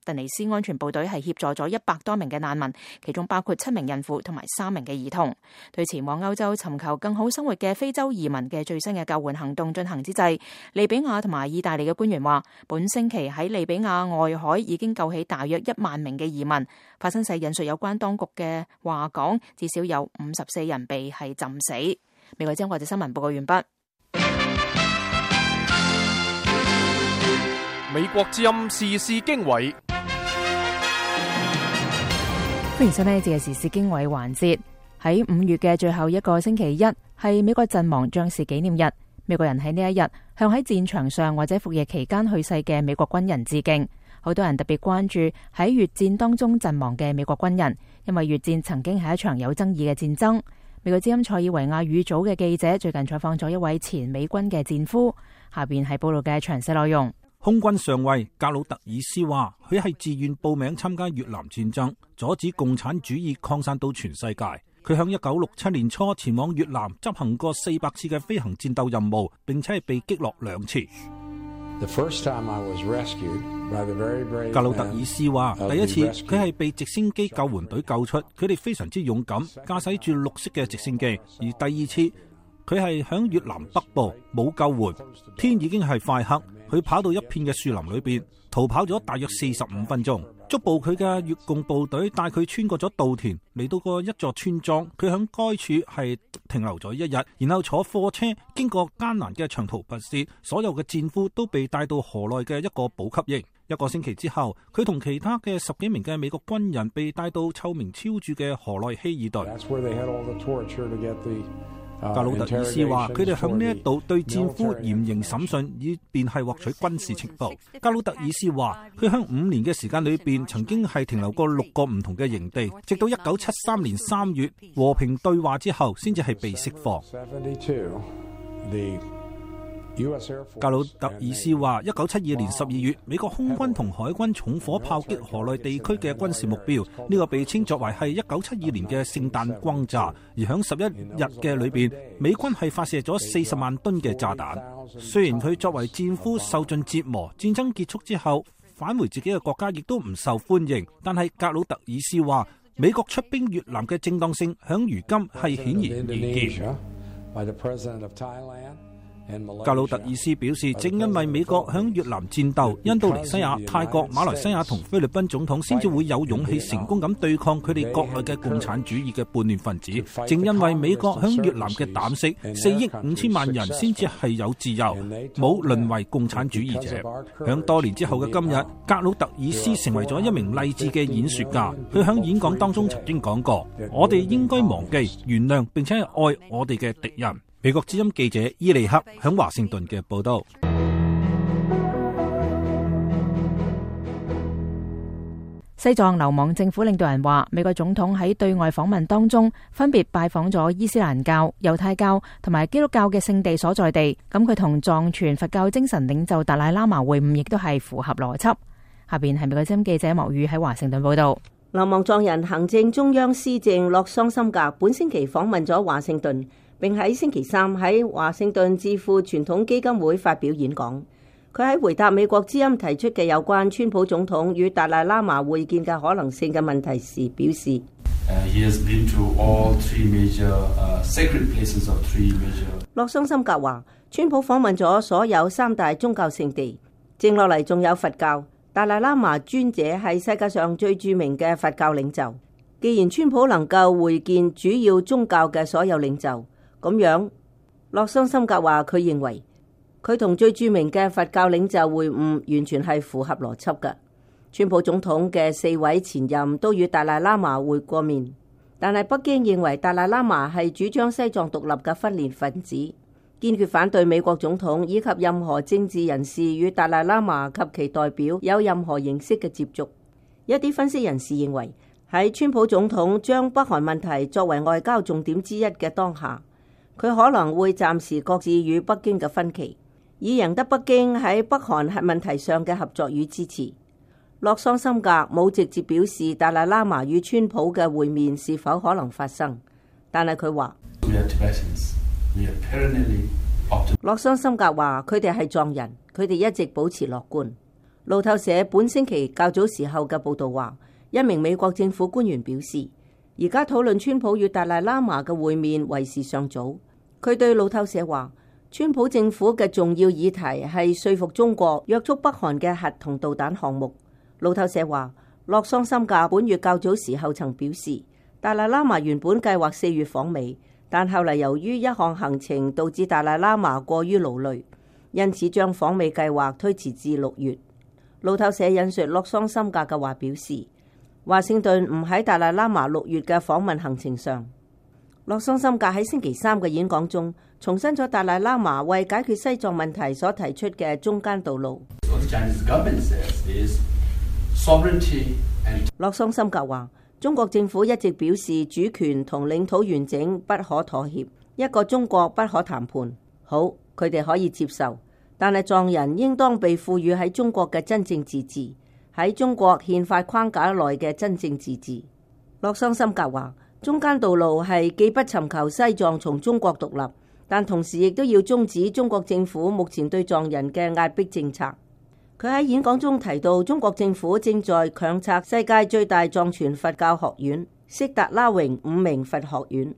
突尼斯安全部隊係協助咗100多名嘅難民，其中包括7名孕婦同埋3名嘅兒童。對前往歐洲尋求更好生活嘅非洲移民嘅最新嘅救援行動進行之際，利比亞同埋意大利嘅官員話，本星期喺利比亞外海已經救起大約1萬名嘅移民。法新社引述有關當局嘅話講，至少有54人被係浸死。美國之音國際新聞報告完畢。 美國之音時事經緯， 歡迎收聽呢節嘅時事經緯環節。喺5月嘅最後一個星期一，係美國陣亡將士紀念日。美國人喺呢一日向喺戰場上或者服役期間去世嘅美國軍人致敬。好多人特別關注喺越戰當中陣亡嘅美國軍人，因為越戰曾經係一場有爭議嘅戰爭。美國之音塞爾維亞語組嘅記者最近採訪咗一位前美軍嘅戰俘，下邊係報道嘅詳細內容。 空軍上尉格魯特爾斯話，佢係自願報名參加越南戰爭，阻止共產主義擴散到全世界。佢響1967年初前往越南執行過400次嘅飛行戰鬥任務，並且係被擊落2次。格魯特爾斯話，第一次佢係被直升機救援隊救出，佢哋非常之勇敢，駕駛住綠色嘅直升機。而第二次佢係響越南北部，冇救援，天已經係快黑。佢跑到一片嘅樹林裏邊，逃跑咗大約45分鐘。捉捕佢嘅越共部隊帶佢穿過咗稻田，嚟到過一座村莊。佢響該處係停留咗1日，然後坐貨車經過艱難嘅長途跋涉。所有嘅戰俘都被帶到河內嘅一個補給營。1個星期之後，佢同其他嘅10幾名嘅美國軍人被帶到臭名昭著嘅河內希爾隊。格魯特爾斯話，佢哋響呢一度對戰俘嚴刑審訊，以便係獲取軍事情報。格魯特爾斯話，佢響5年嘅時間裏邊，曾經係停留過6個唔同嘅營地，直到1973年3月和平對話之後，先至係被釋放。格魯特爾斯話，1972年12月，美國空軍同海軍重火炮擊河內地區嘅軍事目標，呢個被稱作為係1972年嘅聖誕轟炸。而響11日嘅裏邊，美軍係發射咗40萬噸嘅炸彈。雖然佢作為戰俘受盡折磨，戰爭結束之後返回自己嘅國家亦都唔受歡迎，但係格魯特爾斯話，美國出兵越南嘅正當性響如今係顯而易見。格魯特爾斯表示，正因為美國響越南戰鬥，印度尼西亞、泰國、馬來西亞同菲律賓總統先至會有勇氣成功咁對抗佢哋國內嘅共產主義嘅叛亂分子。正因為美國響越南嘅膽識，4億5千萬人先至係有自由，冇淪為共產主義者。響多年之後嘅今日，格魯特爾斯成為咗一名勵志嘅演說家。佢響演講當中曾經講過，我哋應該忘記、原諒並且係愛我哋嘅敵人。美國之音記者伊利克響華盛頓嘅報道。 西藏流亡政府領導人話，美國總統喺對外訪問當中分別拜訪咗伊斯蘭教、猶太教同埋基督教嘅聖地所在地。咁佢同藏傳佛教精神領袖達賴喇嘛會晤，亦都係符合邏輯。下邊係美國之音記者莫宇喺華盛頓報道。 流亡藏人行政中央司政洛桑森格本星期訪問咗華盛頓，並喺星期3喺華盛頓智庫傳統基金會發表演講。佢喺回答美國之音提出嘅有關川普總統與達賴喇嘛會見嘅可能性嘅問題時表示，洛桑森格話，川普訪問咗所有3大宗教聖地，剩落嚟仲有佛教。達賴喇嘛尊者係世界上最著名嘅佛教領袖。既然川普能夠會見主要宗教嘅所有領袖，咁樣，洛桑森格話佢認為佢同最著名嘅佛教領袖會晤完全係符合邏輯嘅。川普總統嘅4位前任都與達賴喇嘛會過面，但係北京認為達賴喇嘛係主張西藏獨立嘅分裂分子，堅決反對美國總統以及任何政治人士與達賴喇嘛及其代表有任何形式嘅接觸。一啲分析人士認為，喺川普總統將北韓問題作為外交重點之一嘅當下，佢可能會暫時擱置與北京嘅分歧，以贏得北京喺北韓核問題上嘅合作與支持。洛桑森格冇直接表示達賴喇嘛與川普嘅會面是否可能發生，但係佢話，洛桑森格話佢哋係藏人，佢哋一直保持樂觀。 路透社本星期較早時候嘅報道話，一名美國政府官員表示，而家討論川普與達賴喇嘛嘅會面為時尚早。佢對路透社話，川普政府嘅重要議題係說服中國約束北韓嘅核同導彈項目。路透社話，洛桑森格本月較早時候曾表示，達賴喇嘛原本計劃4月訪美，但後嚟由於一項行程導致達賴喇嘛過於勞累，因此將訪美計劃推遲至6月。路透社引述洛桑森格嘅話表示，華盛頓唔喺達賴喇嘛6月嘅訪問行程上。洛桑森格喺星期三嘅演講中重申咗達賴喇嘛為解決西藏問題所提出嘅中間道路。洛桑森格話，中國政府一直表示主權同領土完整不可妥協，一個中國不可談判。好，佢哋可以接受，但係藏人應當被賦予喺中國嘅真正自治，喺中國憲法框架內嘅真正自治。洛桑森格話，中間道路係既不尋求西藏從中國獨立，但同時亦都要終止中國政府目前對藏人嘅壓迫政策。佢喺演講中提到，中國政府正在強拆世界最大藏傳佛教學院色達拉榮五明佛學院。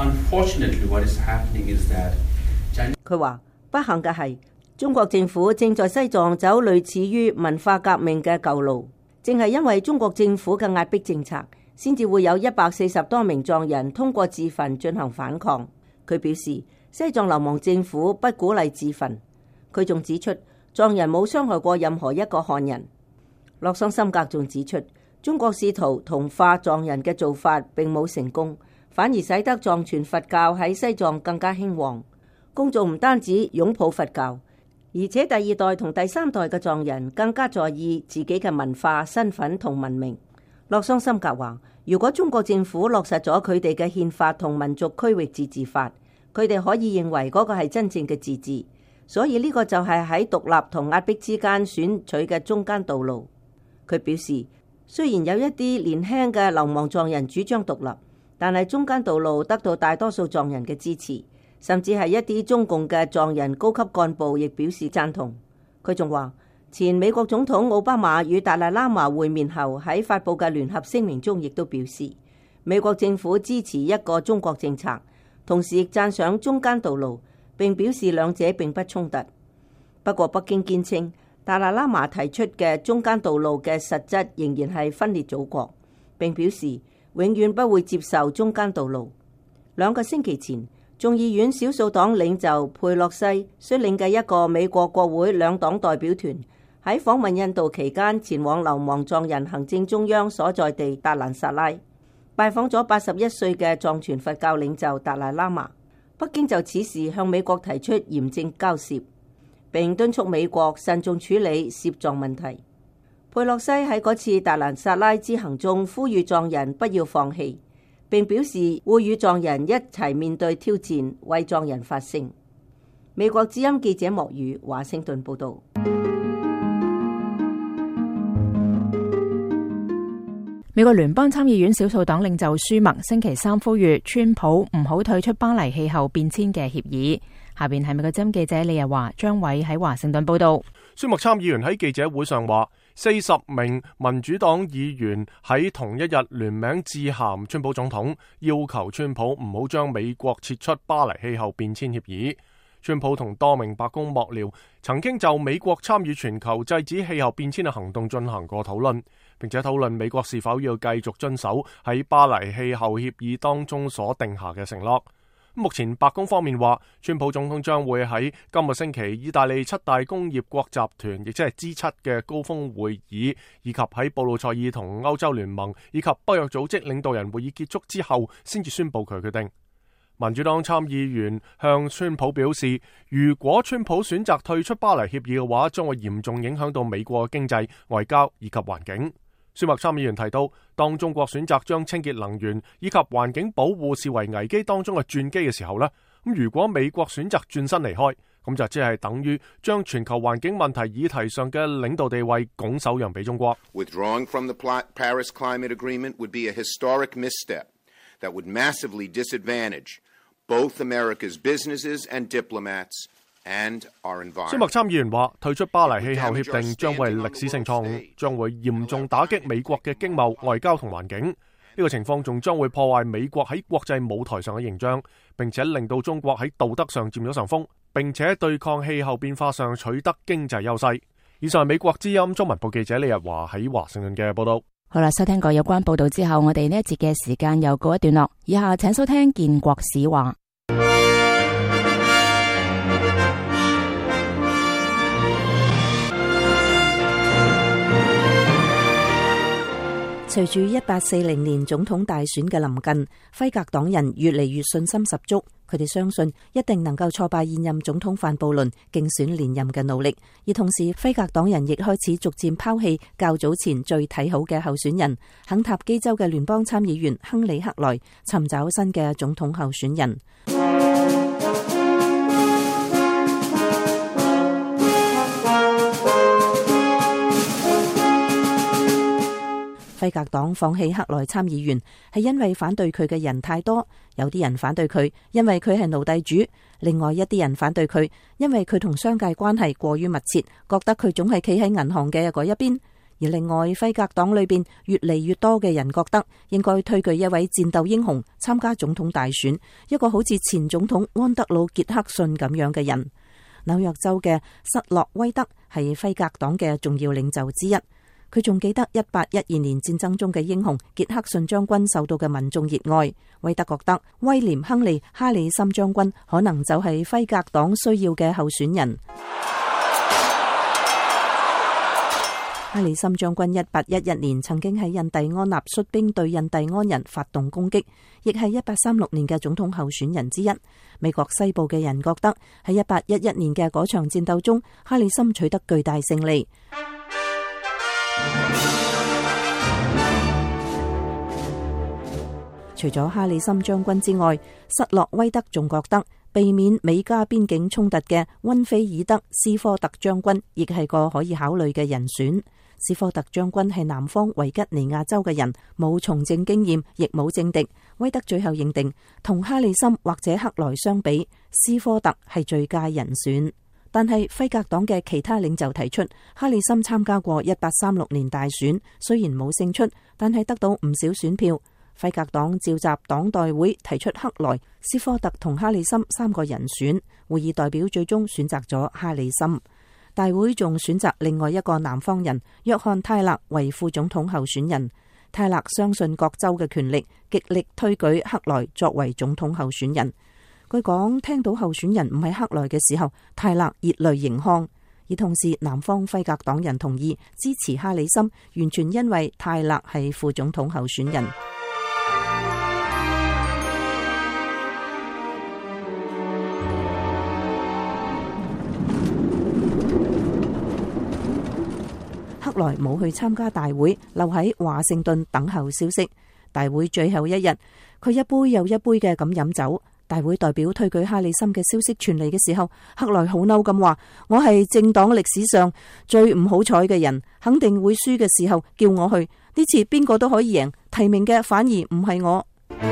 佢話，不幸嘅係，中國政府正在西藏走類似於文化革命嘅舊路，正係因為中國政府嘅壓迫政策，先至會有140多名藏人通過自焚進行反抗。佢表示，西藏流亡政府不鼓勵自焚。佢仲指出，藏人冇傷害過任何一個漢人。洛桑森格仲指出，中國試圖同化藏人嘅做法並冇成功，反而使得藏傳佛教喺西藏更加興旺。公眾唔單止擁抱佛教，而且第2代同第3代嘅藏人更加在意自己嘅文化、身份同文明。洛桑森格話，如果中國政府落實咗佢哋嘅憲法同民族區域自治法，佢哋可以認為嗰個係真正嘅自治。所以呢個就係喺獨立同壓迫之間選取嘅中間道路。佢表示，雖然有一啲年輕嘅流亡藏人主張獨立，但係中間道路得到大多數藏人嘅支持，甚至係一啲中共嘅藏人高級幹部亦表示贊同。佢仲話，前美國總統奧巴馬與達賴喇嘛會面後喺發布嘅聯合聲明中亦都表示，美國政府支持一個中國政策，同時亦讚賞中間道路，並表示兩者並不衝突。不過北京堅稱，達賴喇嘛提出嘅中間道路嘅實質仍然係分裂祖國，並表示永遠不會接受中間道路。2個星期前，眾議院少數黨領袖佩洛西率領嘅一個美國國會兩黨代表團喺訪問印度期間，前往流亡藏人行政中央所在地達蘭薩拉，拜訪咗81歲嘅藏傳佛教領袖達賴喇嘛。北京就此事向美國提出嚴正交涉，並敦促美國慎重處理涉藏問題。佩洛西喺嗰次達蘭薩拉之行中呼籲藏人不要放棄，並表示會與藏人一齊面對挑戰，為藏人發聲。美國之音記者莫宇華盛頓報道。 美國聯邦參議院少數黨領袖舒默星期三呼籲川普唔好退出巴黎氣候變遷嘅協議。下邊係美國之音記者李日華、張偉喺華盛頓報道。 舒默參議員喺記者會上話，40名民主黨議員喺同一日聯名致函川普總統，要求川普唔好將美國撤出巴黎氣候變遷協議。川普同多名白宮幕僚曾經就美國參與全球制止氣候變遷嘅行動進行過討論，並且討論美國是否要繼續遵守喺巴黎氣候協議當中所定下嘅承諾。目前白宮方面話，川普總統將會喺今個星期意大利7大工業國集團，亦即係 G7 嘅高峰會議，以及喺布魯塞爾同歐洲聯盟以及北約組織領導人會議結束之後，先至宣布佢決定。民主黨參議員向川普表示，如果川普選擇退出巴黎協議嘅話，將會嚴重影響到美國嘅經濟、外交以及環境。舒默參議員提到，當中國選擇將清潔能源以及環境保護視為危機當中嘅轉機嘅時候呢，如果美國選擇轉身離開，咁就即係等於將全球環境問題議題上嘅領導地位拱手讓俾中國。 Withdrawing from the Paris Climate Agreement would be a historic misstep that would massively disadvantage both America's businesses and diplomats and our 舒默 environment. 參議員話，退出巴黎氣候協定將會係歷史性錯誤，將會嚴重打擊美國嘅經貿、外交同環境。呢個情況仲將會破壞美國喺國際舞台上嘅形象，並且令到中國喺道德上佔咗上風，並且對抗氣候變化上取得經濟優勢。以上係美國之音中文部記者李日華喺華盛頓嘅報道。 好啦，收聽過有關報道之後，我哋呢一節嘅時間又告一段落。以下請收聽建國史話。 隨住1840年總統大選嘅臨近，輝格黨人越嚟越信心十足，佢哋相信一定能夠挫敗現任總統范布倫競選連任嘅努力。而同時，輝格黨人亦開始逐漸拋棄較早前最睇好嘅候選人肯塔基州嘅聯邦參議員亨利克萊，尋找新嘅總統候選人。輝格黨放棄克萊參議員係因為反對佢嘅人太多，有啲人反對佢，因為佢係奴隸主；另外一啲人反對佢，因為佢同商界關係過於密切，覺得佢總係企喺銀行嘅嗰一邊。而另外，輝格黨裏邊越嚟越多嘅人覺得應該推舉一位戰鬥英雄參加總統大選，一個好似前總統安德魯傑克遜咁樣嘅人。紐約州嘅瑟洛威德係輝格黨嘅重要領袖之一。佢仲記得1812年戰爭中嘅英雄傑克遜將軍受到嘅民眾熱愛。威德覺得威廉·亨利·哈里森將軍可能就係輝格黨需要嘅候選人。哈里森將軍1811年曾經喺印第安納率兵對印第安人發動攻擊，亦係1836年嘅總統候選人之一。美國西部嘅人覺得喺1811年嘅嗰場戰鬥中，哈里森取得巨大勝利。除咗哈里森將軍之外，瑟洛威德仲覺得避免美加邊境衝突嘅溫菲爾德斯科特將軍亦係個可以考慮嘅人選。斯科特將軍係南方維吉尼亞州嘅人，冇從政經驗，亦冇政敵。威德最後認定，同哈里森或者克萊相比，斯科特係最佳人選。但係輝格黨嘅其他領袖提出，哈里森參加過1836年大選，雖然冇勝出，但係得到唔少選票。輝格黨召集黨代會提出克萊、斯科特同哈里森3個人選，會議代表最終選擇咗哈里森。大會仲選擇另外一個南方人約翰泰勒為副總統候選人。泰勒相信各州嘅權力，極力推舉克萊作為總統候選人。據講，聽到候選人唔係克萊嘅時候，泰勒熱淚盈眶。而同時，南方輝格黨人同意支持哈里森，完全因為泰勒係副總統候選人。克萊冇去參加大會，留喺華盛頓等候消息。大會最後一日，佢一杯又一杯嘅咁飲酒。大會代表推舉哈里森嘅消息傳嚟嘅時候，克萊好嬲咁話：我係政黨歷史上最唔好彩嘅人，肯定會輸嘅時候叫我去，呢次邊個都可以贏，提名嘅反而唔係我。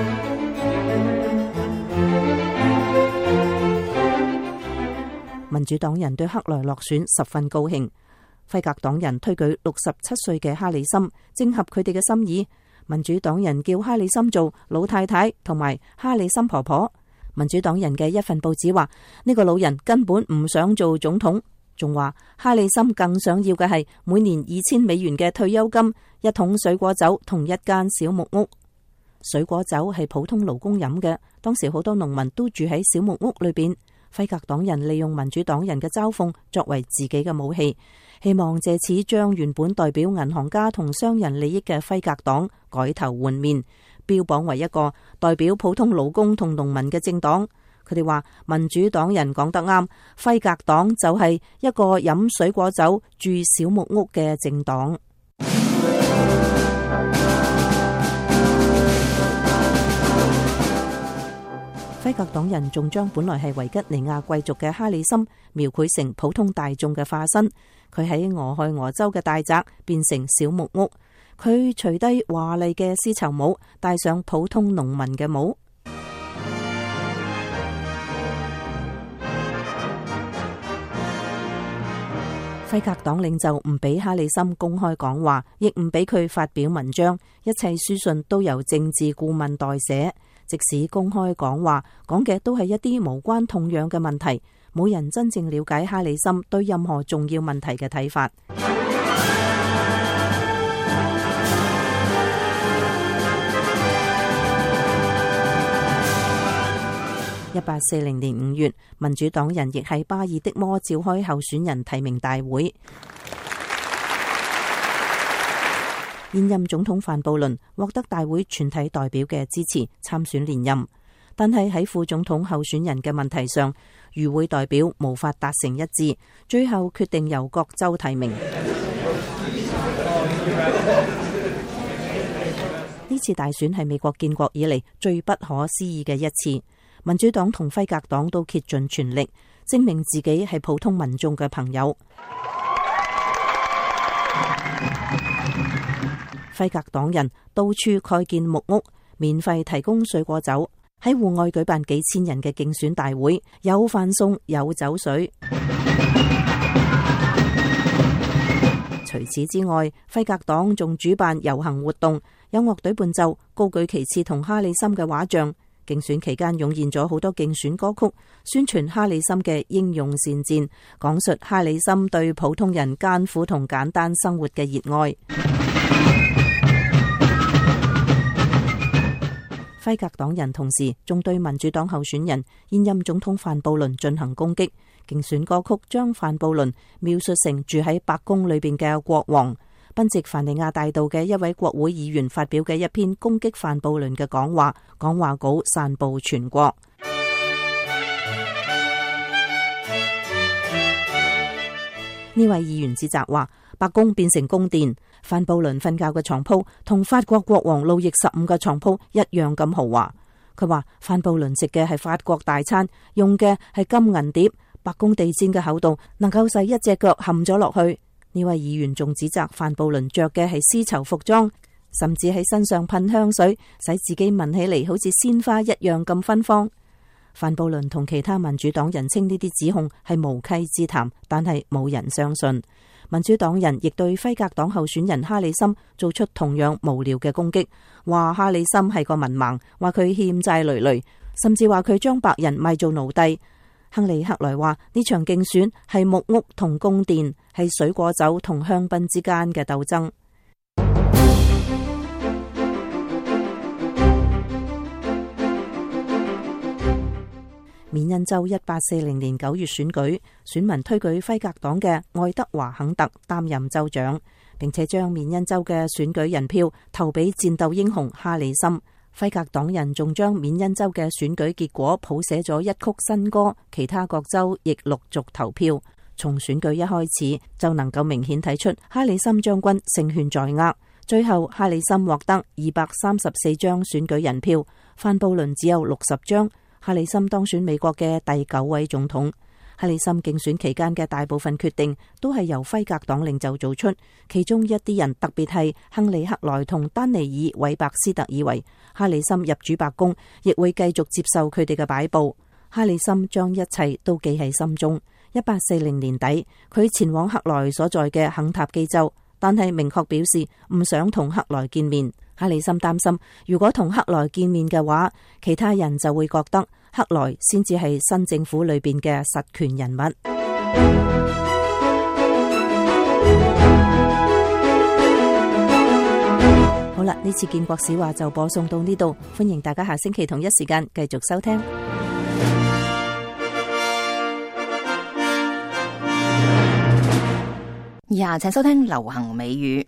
民主黨人對克萊落選十分高興。輝格黨人推舉67歲嘅哈里森，正合佢哋嘅心意。民主黨人叫哈里森做老太太同埋哈里森婆婆。民主黨人嘅一份報紙話，呢個老人根本唔想做總統，仲話哈里森更想要嘅係每年$2000嘅退休金、一桶水果酒同一間小木屋。水果酒係普通勞工飲嘅，當時好多農民都住喺小木屋裏邊。輝格黨人利用民主黨人嘅嘲諷作為自己嘅武器，希望借此將原本代表銀行家同商人利益嘅輝格黨改頭換面，標榜為一個代表普通勞工同農民嘅政黨。佢哋話民主黨人講得啱，輝格黨就係一個飲水果酒、住小木屋嘅政黨。輝格黨人仲將本來係維吉尼亞貴族嘅哈里森描繪成普通大眾嘅化身。佢喺俄亥俄州嘅大宅變成小木屋，佢除低華麗嘅絲綢帽，戴上普通農民嘅帽。 輝格黨領袖唔俾哈里森公開講話，亦唔俾佢發表文章，一切書信都由政治顧問代寫。即使公開講話，講嘅都係一啲無關痛癢嘅問題，冇人真正了解哈里森對任何重要問題嘅睇法。1840年5月，民主黨人亦喺巴爾的摩召開候選人提名大會。現任總統范布倫獲得大會全體代表嘅支持參選連任，但係喺副總統候選人嘅問題上，與會代表無法達成一致，最後決定由各州提名。呢次大選係美國建國以嚟最不可思議嘅一次。民主黨同輝格黨都竭盡全力證明自己係普通民眾嘅朋友。輝格黨人到處蓋建木屋，免費提供水果酒，喺戶外舉辦幾千人嘅競選大會，有飯餸有酒水。除此之外，輝格黨仲主辦遊行活動，有樂隊伴奏，高舉旗幟同哈里森嘅畫像。競選期間湧現咗好多競選歌曲，宣傳哈里森嘅英勇善戰，講述哈里森對普通人艱苦同簡單生活嘅熱愛。輝格黨人同時仲對民主黨候選人現任總統范布倫進行攻擊，競選歌曲將范布倫描述成住喺白宮裏邊嘅國王。賓夕凡尼亞大道嘅一位國會議員發表嘅一篇攻擊范布倫嘅講話稿散布全國。呢位議員指責話，白宮變成宮殿，范布倫瞓覺嘅床鋪同法國國王路易15嘅床鋪一樣咁豪華。佢話范布倫食嘅係法國大餐，用嘅係金銀碟，白宮地氈嘅厚度能夠使一隻腳陷咗落去。呢位議員仲指責范布倫着嘅係絲綢服裝，甚至喺身上噴香水，使自己聞起嚟好似鮮花一樣咁芬芳。范布倫同其他民主黨人稱呢啲指控係無稽之談，但係冇人相信。民主黨人亦對輝格黨候選人哈里森做出同樣無聊嘅攻擊，話哈里森係個文盲，話佢欠債累累，甚至話佢將白人賣做奴隸。亨利克萊話呢場競選係木屋同宮殿，係水果酒同香檳之間嘅鬥爭。緬因州1840年9月選舉，選民推舉輝格黨嘅愛德華肯特擔任州長，並且將緬因州嘅選舉人票投俾戰鬥英雄哈里森。輝格黨人仲將緬因州嘅選舉結果譜寫咗一曲新歌，其他各州亦陸續投票。從選舉一開始就能夠明顯睇出哈里森將軍勝券在握。最後哈里森獲得234張選舉人票，范布倫只有60張。哈里森當選美國嘅第9位總統。哈里森競選期間嘅大部分決定都係由輝格黨領袖做出，其中一啲人特別係亨利克萊同丹尼爾韋伯斯特以為哈里森入主白宮亦會繼續接受佢哋嘅擺布。哈里森將一切都記喺心中。1840年底，佢前往克萊所在嘅肯塔基州，但係明確表示唔想同克萊見面。哈里森擔心，如果同克萊見面嘅話，其他人就會覺得克萊先至係新政府裏邊嘅實權人物。好啦，呢次建國史話就播送到呢度，歡迎大家下星期同一時間繼續收聽。 以下請收聽流行美語。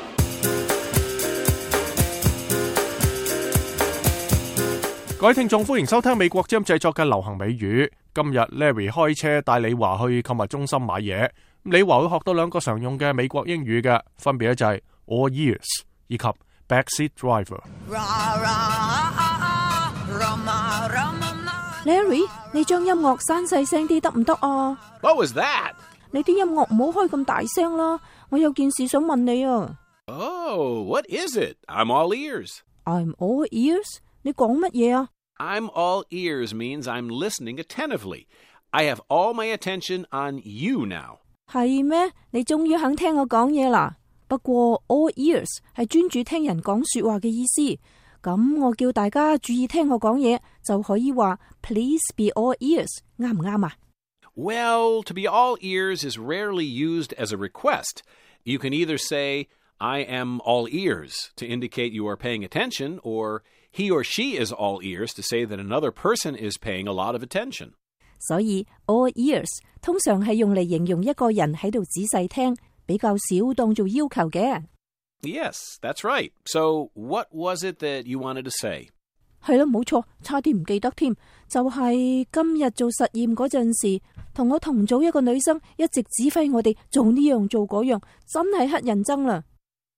各位聽眾，歡迎收聽美國之音製作嘅流行美語。今日 Larry 開車帶李華去購物中心買嘢，李華會學到2個常用嘅美國英語嘅，分別就係 all ears 以及 backseat driver。Larry， 你將音樂閂細聲啲得唔得啊？ What was that？ 你啲音樂唔好開咁大聲啦，我有件事想問你啊。 Oh, what is it? I'm all ears. I'm all ears？ 你講乜嘢啊？ I'm all ears means I'm listening attentively. I have all my attention on you now. 係咩？你終於肯聽我講嘢啦。不過 all ears 係專注聽人講說話嘅意思。咁我叫大家注意聽我講嘢，就可以話 Please be all ears， 啱唔啱啊？ Well, to be all ears is rarely used as a request. You can either say, I am all ears, to indicate you are paying attention, or he or she is all ears to say that another person is paying a lot of attention. 所以 all ears 通常係用嚟形容一個人喺度仔細聽，比較少當做要求嘅。 Yes, that's right. So, what was it that you wanted to say? 係咯，冇錯，差啲唔記得添。就係今日做實驗嗰陣時，同我同組一個女生一直指揮我哋做呢樣做嗰樣，真係乞人憎啦。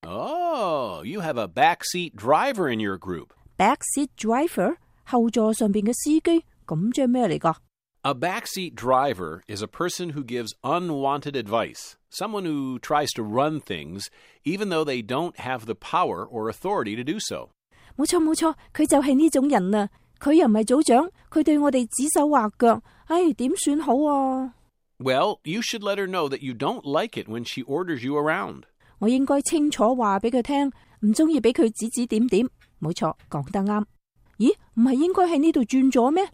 Oh, you have a backseat driver in your group. Backseat driver 後座上邊嘅司機，咁即係咩嚟㗎 ？A backseat driver is a person who gives unwanted advice, someone who tries to run things even though they don't have the power or authority to do so. 冇錯冇錯，佢就係呢種人啊！佢又唔係組長，佢對我哋指手畫腳，唉，點算好啊？ Well, you should let her know that you don't like it when she orders you around. 我應該清楚話俾佢聽，唔中意俾佢指指點點。冇錯，講得啱。咦，唔係應該喺呢度轉咗咩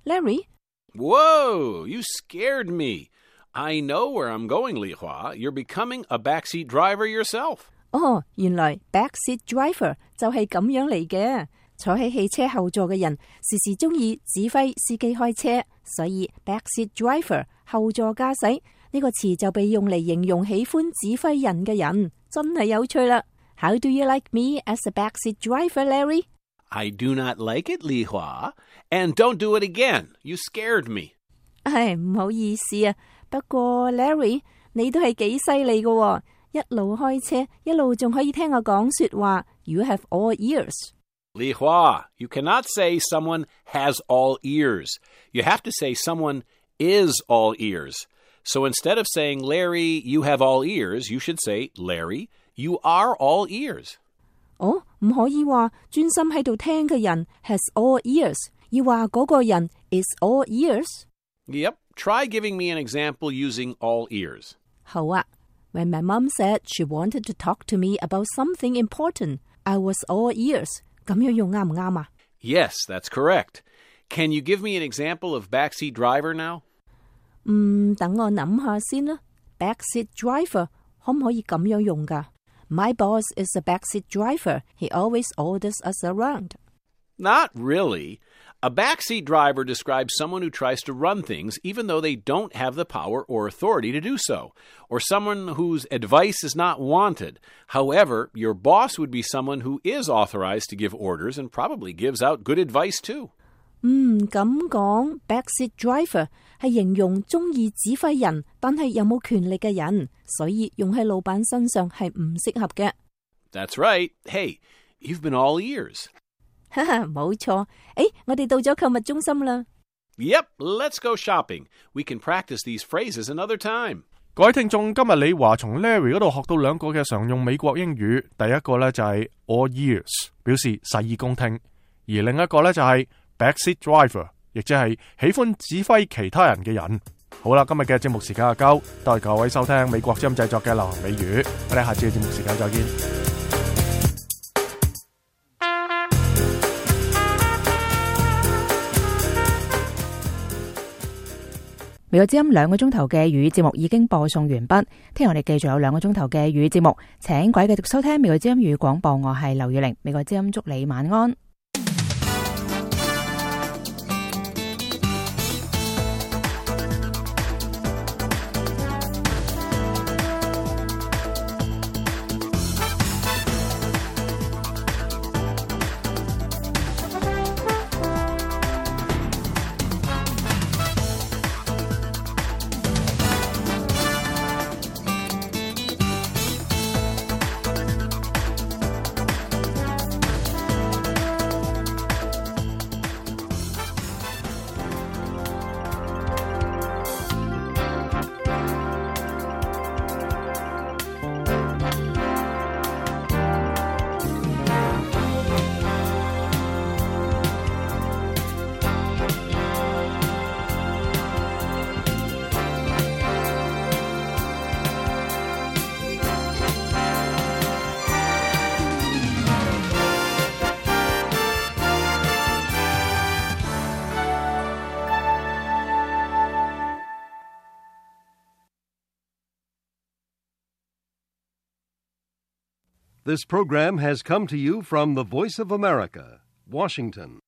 ，Larry？Whoa, you scared me. I know where I'm going, Li Hua. You're becoming a backseat driver yourself. 哦，原來 backseat driver 就係咁樣嚟嘅。坐喺汽車後座嘅人時時中意指揮司機開車，所以 backseat driver 後座駕駛呢個詞就被用嚟形容喜歡指揮人嘅人，真係有趣啦。How do you like me as a backseat driver, Larry?I do not like it, Li Hua. And don't do it again. You scared me. 唉，唔好意思啊。不過 Larry， 你都係幾犀利㗎，一路開車，一路仲可以聽我講說話。You have all ears. Li Hua, you cannot say someone has all ears. You have to say someone is all ears. So instead of saying, Larry, you have all ears, you should say, Larry, you are all ears. 哦，唔可以話專心喺度聽嘅人 has all ears， 要話嗰個人 is all ears。 Yep, try giving me an example using all ears. 好啊。When my mom said she wanted to talk to me about something important, I was all ears。 咁樣用啱唔啱啊？ Yes, that's correct. Can you give me an example of backseat driver now? 等我諗下先啦。Backseat driver 可唔可以咁樣用㗎？My boss is a backseat driver. He always orders us around. Not really. A backseat driver describes someone who tries to run things even though they don't have the power or authority to do so, or someone whose advice is not wanted. However, your boss would be someone who is authorized to give orders and probably gives out good advice too. 咁講 backseat driver 係形容中意指揮人，但係又冇權力嘅人，所以用喺老闆身上係唔適合嘅。 That's right. Hey, you've been all ears. 哈哈，冇錯。我哋到咗購物中心啦。 Yep, let's go shopping. We can practice these phrases another time. 各位聽眾，今日李華從 Larry 嗰度學到兩個嘅常用美國英語。第一個呢就係 all ears， 表示洗耳恭聽；而另一個呢就係backseat driver， 亦即係喜歡指揮其他人嘅人。好啦，今日嘅節目時間就夠，多謝各位收聽美國之音製作嘅流行美語，我哋下次嘅節目時間再見。 美國之音2個鐘頭嘅粵語節目已經播送完畢，聽日我哋繼續有2個鐘頭嘅粵語節目，請各位繼續收聽美國之音粵語廣播，我係劉月玲，美國之音祝你晚安。 This program has come to you from the Voice of America, Washington.